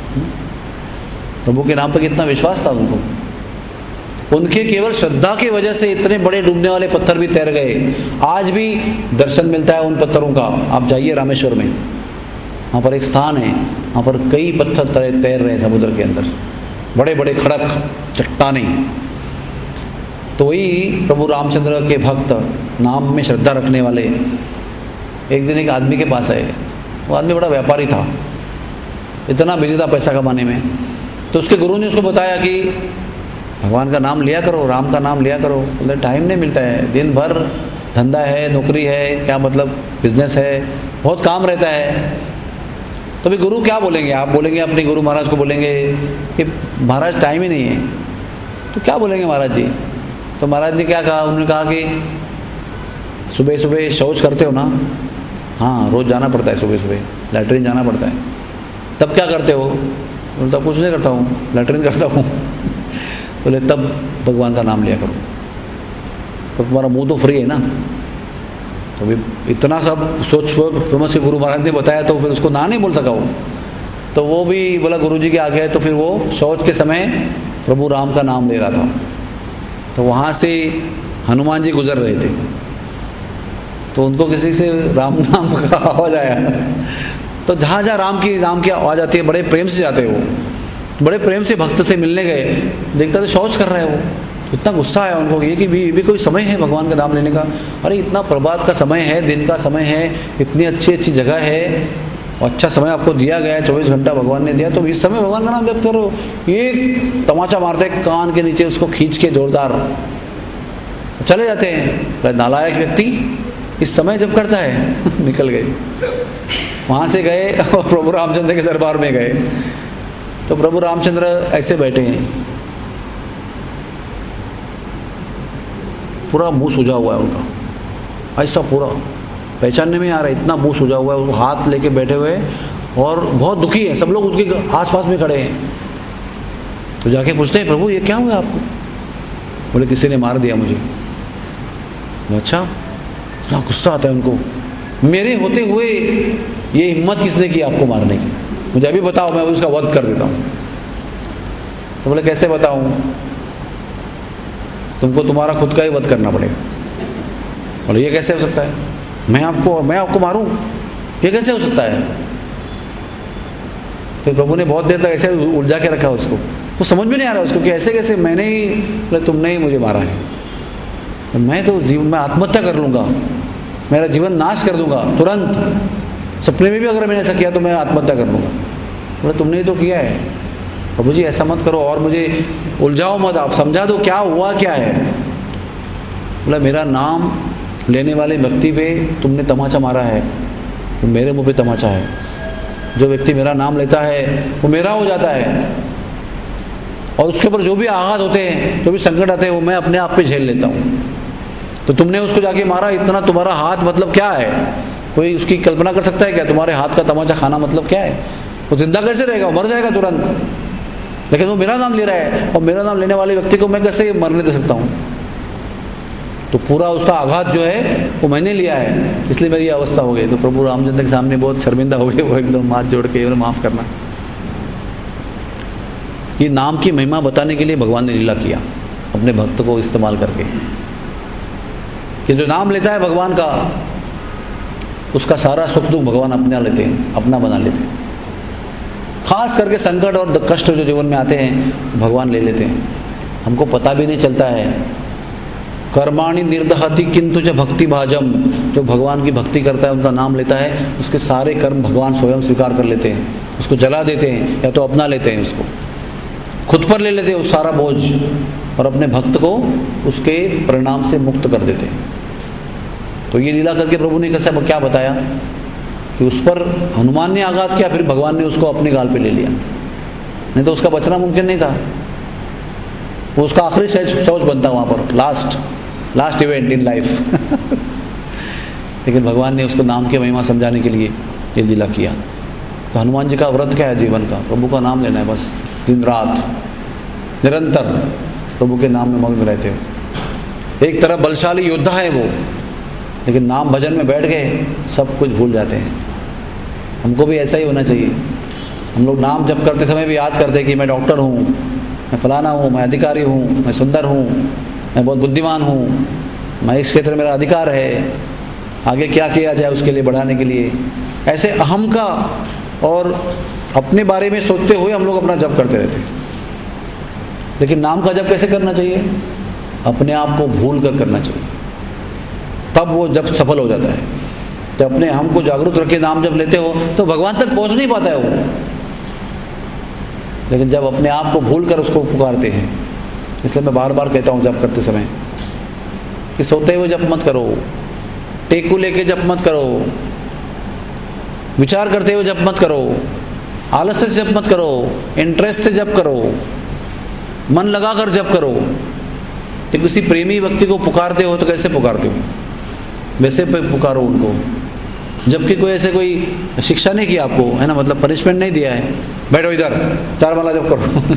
प्रभु के नाम पर कितना विश्वास था उनको। उनके केवल श्रद्धा की वजह से इतने बड़े डूबने वाले पत्थर भी तैर गए। आज भी दर्शन मिलता है उन पत्थरों का। आप जाइए रामेश्वर में, वहाँ पर एक स्थान है, वहाँ पर कई पत्थर तैर रहे हैं समुद्र के अंदर, बड़े बड़े खड़क चट्टाने। तो वही प्रभु रामचंद्र के भक्त, नाम में श्रद्धा रखने वाले, एक दिन एक आदमी के पास आए। वो आदमी बड़ा व्यापारी था, इतना बिजी था पैसा कमाने में। तो उसके गुरु ने उसको बताया कि भगवान का नाम लिया करो, राम का नाम लिया करो। बोले टाइम नहीं मिलता है, दिन भर धंधा है, नौकरी है, क्या मतलब बिजनेस है, बहुत काम रहता है। तो भी गुरु क्या बोलेंगे? आप बोलेंगे अपने गुरु महाराज को बोलेंगे कि महाराज टाइम ही नहीं है। तो क्या बोलेंगे महाराज जी? तो महाराज ने क्या कहा? उन्होंने कहा कि सुबह सुबह शौच करते हो ना? हाँ, रोज़ जाना पड़ता है, सुबह सुबह लैट्रिन जाना पड़ता है। तब क्या करते हो? तो कुछ नहीं करता हूँ, लैट्रिन करता हूँ। बोले तब भगवान का नाम लिया करो, तो तुम्हारा मुंह तो फ्री है ना। तो भी इतना सब सोच समझ के गुरु महाराज ने बताया, तो फिर उसको ना नहीं बोल सका वो। तो वो भी बोला गुरु जी के आगे है। तो फिर वो शौच के समय प्रभु राम का नाम ले रहा था। तो वहाँ से हनुमान जी गुजर रहे थे, तो उनको किसी से राम नाम का आवाज़ आया। तो जहाँ जहाँ राम की आवाज़ आती है, बड़े प्रेम से जाते हैं वो, बड़े प्रेम से भक्त से मिलने गए। देखता तो शौच कर रहे हैं वो। इतना गुस्सा आया उनको ये कि भी कोई समय है भगवान का नाम लेने का। अरे इतना प्रभात का समय है, दिन का समय है, इतनी अच्छी अच्छी जगह है, और अच्छा समय आपको दिया गया है, 24 घंटा भगवान ने दिया, तो इस समय भगवान का नाम जप करो। ये तमाचा मारते कान के नीचे उसको खींच के जोरदार चले जाते हैं। नालायक व्यक्ति इस समय जब करता है। निकल गए, वहाँ से गए और प्रभु रामचंद्र के दरबार में गए। तो प्रभु रामचंद्र ऐसे बैठे हैं, पूरा मुंह सूजा हुआ है उनका, ऐसा पूरा पहचानने में आ रहा है, इतना मुंह सूजा हुआ है। वो हाथ लेके बैठे हुए और बहुत दुखी है। सब लोग उनके आसपास में खड़े हैं। तो जाके पूछते हैं प्रभु ये क्या हुआ आपको? बोले किसी ने मार दिया मुझे। अच्छा, इतना गुस्सा आता है उनको, मेरे होते हुए ये हिम्मत किसने की आपको मारने की? मुझे अभी बताओ, मैं उसका वध कर देता हूँ। तो बोले कैसे बताऊँ? तुमको तुम्हारा खुद का ही वध करना पड़ेगा। बोले ये कैसे हो सकता है? मैं आपको मारूं? ये कैसे हो सकता है? फिर प्रभु ने बहुत देर तक ऐसे उलझा के रखा उसको। वो समझ में नहीं आ रहा उसको कि ऐसे कैसे, मैंने ही, तुमने ही मुझे मारा है, मैं तो जीवन में आत्महत्या कर लूँगा। मेरा जीवन नाश कर दूंगा तुरंत, सपने में भी अगर मैंने ऐसा किया तो मैं आत्महत्या कर लूँगा। बोला तुमने ही तो किया है। प्रभु जी ऐसा मत करो और मुझे उलझाओ मत, आप समझा दो क्या हुआ क्या है। बोला मेरा नाम लेने वाले व्यक्ति पे तुमने तमाचा मारा है, वो मेरे मुंह पे तमाचा है। जो व्यक्ति मेरा नाम लेता है वो मेरा हो जाता है, और उसके ऊपर जो भी आघात होते हैं, जो भी संकट आते हैं, वो मैं अपने आप पे झेल लेता हूँ। तो तुमने उसको जाके मारा, इतना तुम्हारा हाथ मतलब क्या है? कोई उसकी कल्पना कर सकता है क्या? तुम्हारे हाथ का तमाचा खाना मतलब क्या है? वो जिंदा कैसे रहेगा? वो मर जाएगा तुरंत। लेकिन वो मेरा नाम ले रहा है, और मेरा नाम लेने वाले व्यक्ति को मैं कैसे मरने दे सकता हूँ? तो पूरा उसका आघात जो है वो मैंने लिया है, इसलिए मेरी अवस्था हो गई। तो प्रभु रामचंद्र के सामने बहुत शर्मिंदा हो गए, वो एकदम हाथ जोड़ के माफ करना। ये नाम की महिमा बताने के लिए भगवान ने लीला किया, अपने भक्त को इस्तेमाल करके, कि जो नाम लेता है भगवान का, उसका सारा सुख दुख भगवान अपना लेते हैं, अपना बना लेते हैं। खास करके संकट और कष्ट जो जीवन में आते हैं भगवान ले लेते हैं, हमको पता भी नहीं चलता है। कर्माणि निर्दहति किंतु च भक्ति भाजम, जो भगवान की भक्ति करता है, उनका नाम लेता है, उसके सारे कर्म भगवान स्वयं स्वीकार कर लेते हैं, उसको जला देते हैं या तो अपना लेते हैं, उसको खुद पर ले लेते हैं उस सारा बोझ, और अपने भक्त को उसके परिणाम से मुक्त कर देते हैं। तो ये लीला करके प्रभु ने कैसे क्या बताया कि उस पर हनुमान ने आघात किया, फिर भगवान ने उसको अपने गाल पे ले लिया, नहीं तो उसका बचना मुमकिन नहीं था। वो उसका आखिरी शौच बनता वहाँ पर, लास्ट इवेंट इन लाइफ। लेकिन भगवान ने उसको नाम की महिमा समझाने के लिए ये लीला किया। तो हनुमान जी का व्रत क्या है जीवन का? प्रभु का नाम लेना है बस, दिन रात निरंतर प्रभु के नाम में मग्न रहते हो। एक तरह बलशाली योद्धा है वो, लेकिन नाम भजन में बैठ गए सब कुछ भूल जाते हैं। हमको भी ऐसा ही होना चाहिए। हम लोग नाम जप करते समय भी याद करते कि मैं डॉक्टर हूँ, मैं फलाना हूँ, मैं अधिकारी हूँ, मैं सुंदर हूँ, मैं बहुत बुद्धिमान हूँ, मैं इस क्षेत्र में मेरा अधिकार है, आगे क्या किया जाए उसके लिए बढ़ाने के लिए। ऐसे अहम का और अपने बारे में सोचते हुए हम लोग अपना जप करते रहते हैं। लेकिन नाम का जप कैसे करना चाहिए? अपने आप को भूल कर करना चाहिए, तब वो जब सफल हो जाता है। जब अपने हम को जागरूक रख के नाम जब लेते हो तो भगवान तक पहुंच नहीं पाता है वो। लेकिन जब अपने आप को भूल कर उसको पुकारते हैं, इसलिए मैं बार बार कहता हूँ जप करते समय कि सोते हुए जप मत करो, टेकू लेके जप मत करो, विचार करते हुए जप मत करो, आलस्य से जप मत करो, इंटरेस्ट से जप करो, मन लगाकर जप करो। तो किसी प्रेमी व्यक्ति को पुकारते हो तो कैसे पुकारते हो? वैसे पुकारो उनको, जबकि कोई ऐसे कोई शिक्षा नहीं की आपको, है ना, मतलब पनिशमेंट नहीं दिया है, बैठो इधर 4 माला जप करो।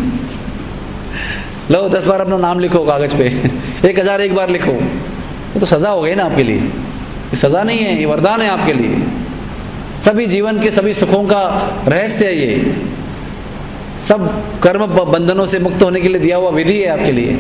लो 10 बार अपना नाम लिखो कागज पे, 1001 बार लिखो। ये तो सजा हो गई ना आपके लिए। ये सजा नहीं है, ये वरदान है आपके लिए। सभी जीवन के सभी सुखों का रहस्य है ये, सब कर्म बंधनों से मुक्त होने के लिए दिया हुआ विधि है आपके लिए।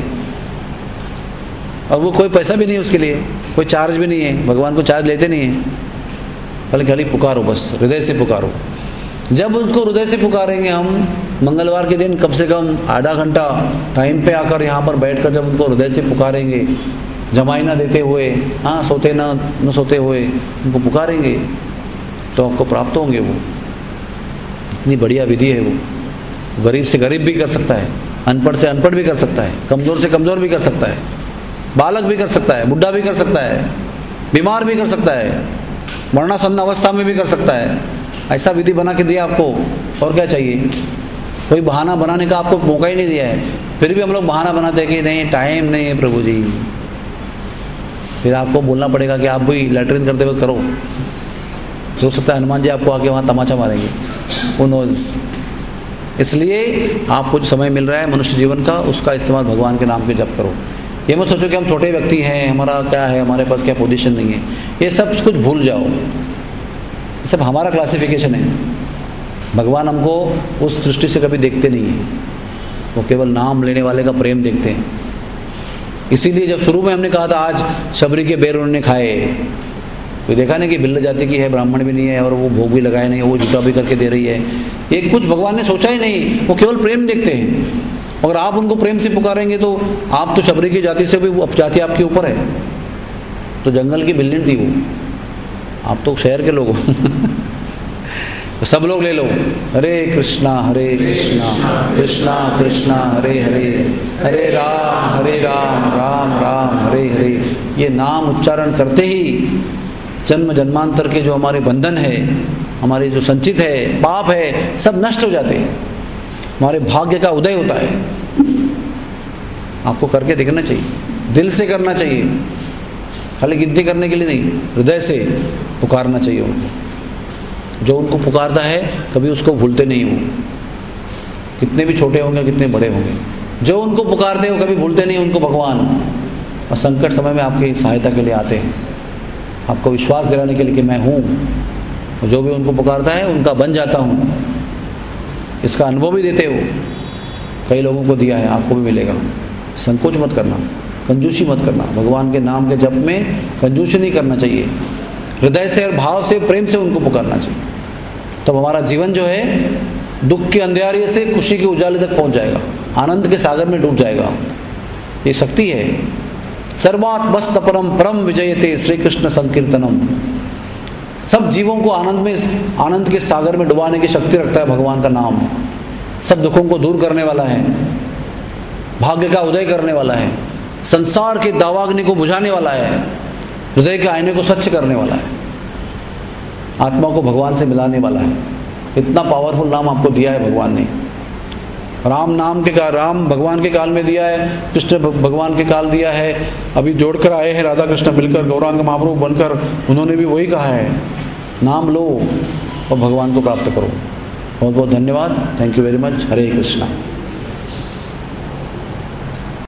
और वो कोई पैसा भी नहीं उसके लिए, कोई चार्ज भी नहीं है, भगवान को चार्ज लेते नहीं है। खाली पुकारो, बस हृदय से पुकारो। जब उनको हृदय से पुकारेंगे हम, मंगलवार के दिन कम से कम आधा घंटा टाइम पे आकर यहाँ पर बैठकर जब उनको हृदय से पुकारेंगे, जमाई ना देते हुए, हाँ सोते न सोते हुए उनको पुकारेंगे, तो आपको प्राप्त होंगे। वो इतनी बढ़िया विधि है। वो गरीब से गरीब भी कर सकता है, अनपढ़ से अनपढ़ भी कर सकता है, कमजोर से कमजोर भी कर सकता है, बालक भी कर सकता है, बुढ़ा भी कर सकता है, बीमार भी कर सकता है, मरणासन्न अवस्था में भी कर सकता है। ऐसा विधि बना के दिया आपको, और क्या चाहिए? कोई बहाना बनाने का आपको मौका ही नहीं दिया है, फिर भी हम लोग बहाना बनाते हैं कि नहीं टाइम नहीं है प्रभु जी। फिर आपको बोलना पड़ेगा कि आप भी लैट्रिन करते वक्त करो। हो सकता है हनुमान जी आपको आके वहाँ तमाचा मारेंगे, Who knows? इसलिए आपको जो समय मिल रहा है मनुष्य जीवन का, उसका इस्तेमाल भगवान के नाम के जप करो। ये मत सोचो कि हम छोटे व्यक्ति हैं, हमारा क्या है, हमारे पास क्या पोजीशन नहीं है, ये सब कुछ भूल जाओ। ये सब हमारा क्लासिफिकेशन है। भगवान हमको उस दृष्टि से कभी देखते नहीं है, वो केवल नाम लेने वाले का प्रेम देखते हैं। इसीलिए जब शुरू में हमने कहा था आज शबरी के बेर उन्होंने खाए, कोई देखा नहीं कि भिल्ल जाति की है, ब्राह्मण भी नहीं है, और वो भोग भी लगाए नहीं, वो झूठा भी करके दे रही है, ये कुछ भगवान ने सोचा ही नहीं। वो केवल प्रेम देखते हैं। अगर आप उनको प्रेम से पुकारेंगे तो आप तो शबरी की जाति से भी जाति आपके ऊपर है, तो जंगल की बिल्डिंग थी वो, आप तो शहर के लोग हो। तो सब लोग ले लो, हरे कृष्णा कृष्णा कृष्णा हरे हरे, हरे राम राम राम हरे हरे। ये नाम उच्चारण करते ही जन्म जन्मांतर के जो हमारे बंधन है, हमारे जो संचित है पाप है, सब नष्ट हो जाते हैं, हमारे भाग्य का उदय होता है। आपको करके देखना चाहिए, दिल से करना चाहिए, खाली गिनती करने के लिए नहीं, हृदय से पुकारना चाहिए उनको। जो उनको पुकारता है कभी उसको भूलते नहीं वो, कितने भी छोटे होंगे कितने बड़े होंगे, जो उनको पुकारते हो कभी भूलते नहीं उनको भगवान। और संकट समय में आपकी सहायता के लिए आते हैं, आपको विश्वास दिलाने के लिए कि मैं हूँ, और जो भी उनको पुकारता है उनका बन जाता हूँ। इसका अनुभव भी देते हो, कई लोगों को दिया है, आपको भी मिलेगा। संकोच मत करना, कंजूसी मत करना, भगवान के नाम के जप में कंजूसी नहीं करना चाहिए, हृदय से और भाव से प्रेम से उनको पुकारना चाहिए। तब हमारा जीवन जो है दुख के अंधेरे से खुशी के उजाले तक पहुंच जाएगा, आनंद के सागर में डूब जाएगा। ये शक्ति है। सर्वात्मस्त परम परम विजयते श्री कृष्ण संकीर्तनम। सब जीवों को आनंद के सागर में डुबाने की शक्ति रखता है भगवान का नाम। सब दुखों को दूर करने वाला है, भाग्य का उदय करने वाला है, संसार के दावाग्नि को बुझाने वाला है, हृदय के आईने को स्वच्छ करने वाला है, आत्मा को भगवान से मिलाने वाला है। इतना पावरफुल नाम आपको दिया है भगवान ने। राम नाम के काल, राम भगवान के काल में दिया है, कृष्ण भगवान के काल दिया है, अभी जोड़कर आए हैं राधा कृष्ण मिलकर गौरांग महाप्रभु बनकर, उन्होंने भी वही कहा है, नाम लो और भगवान को प्राप्त करो। बहुत बहुत धन्यवाद, thank you very much. Hare Krishna.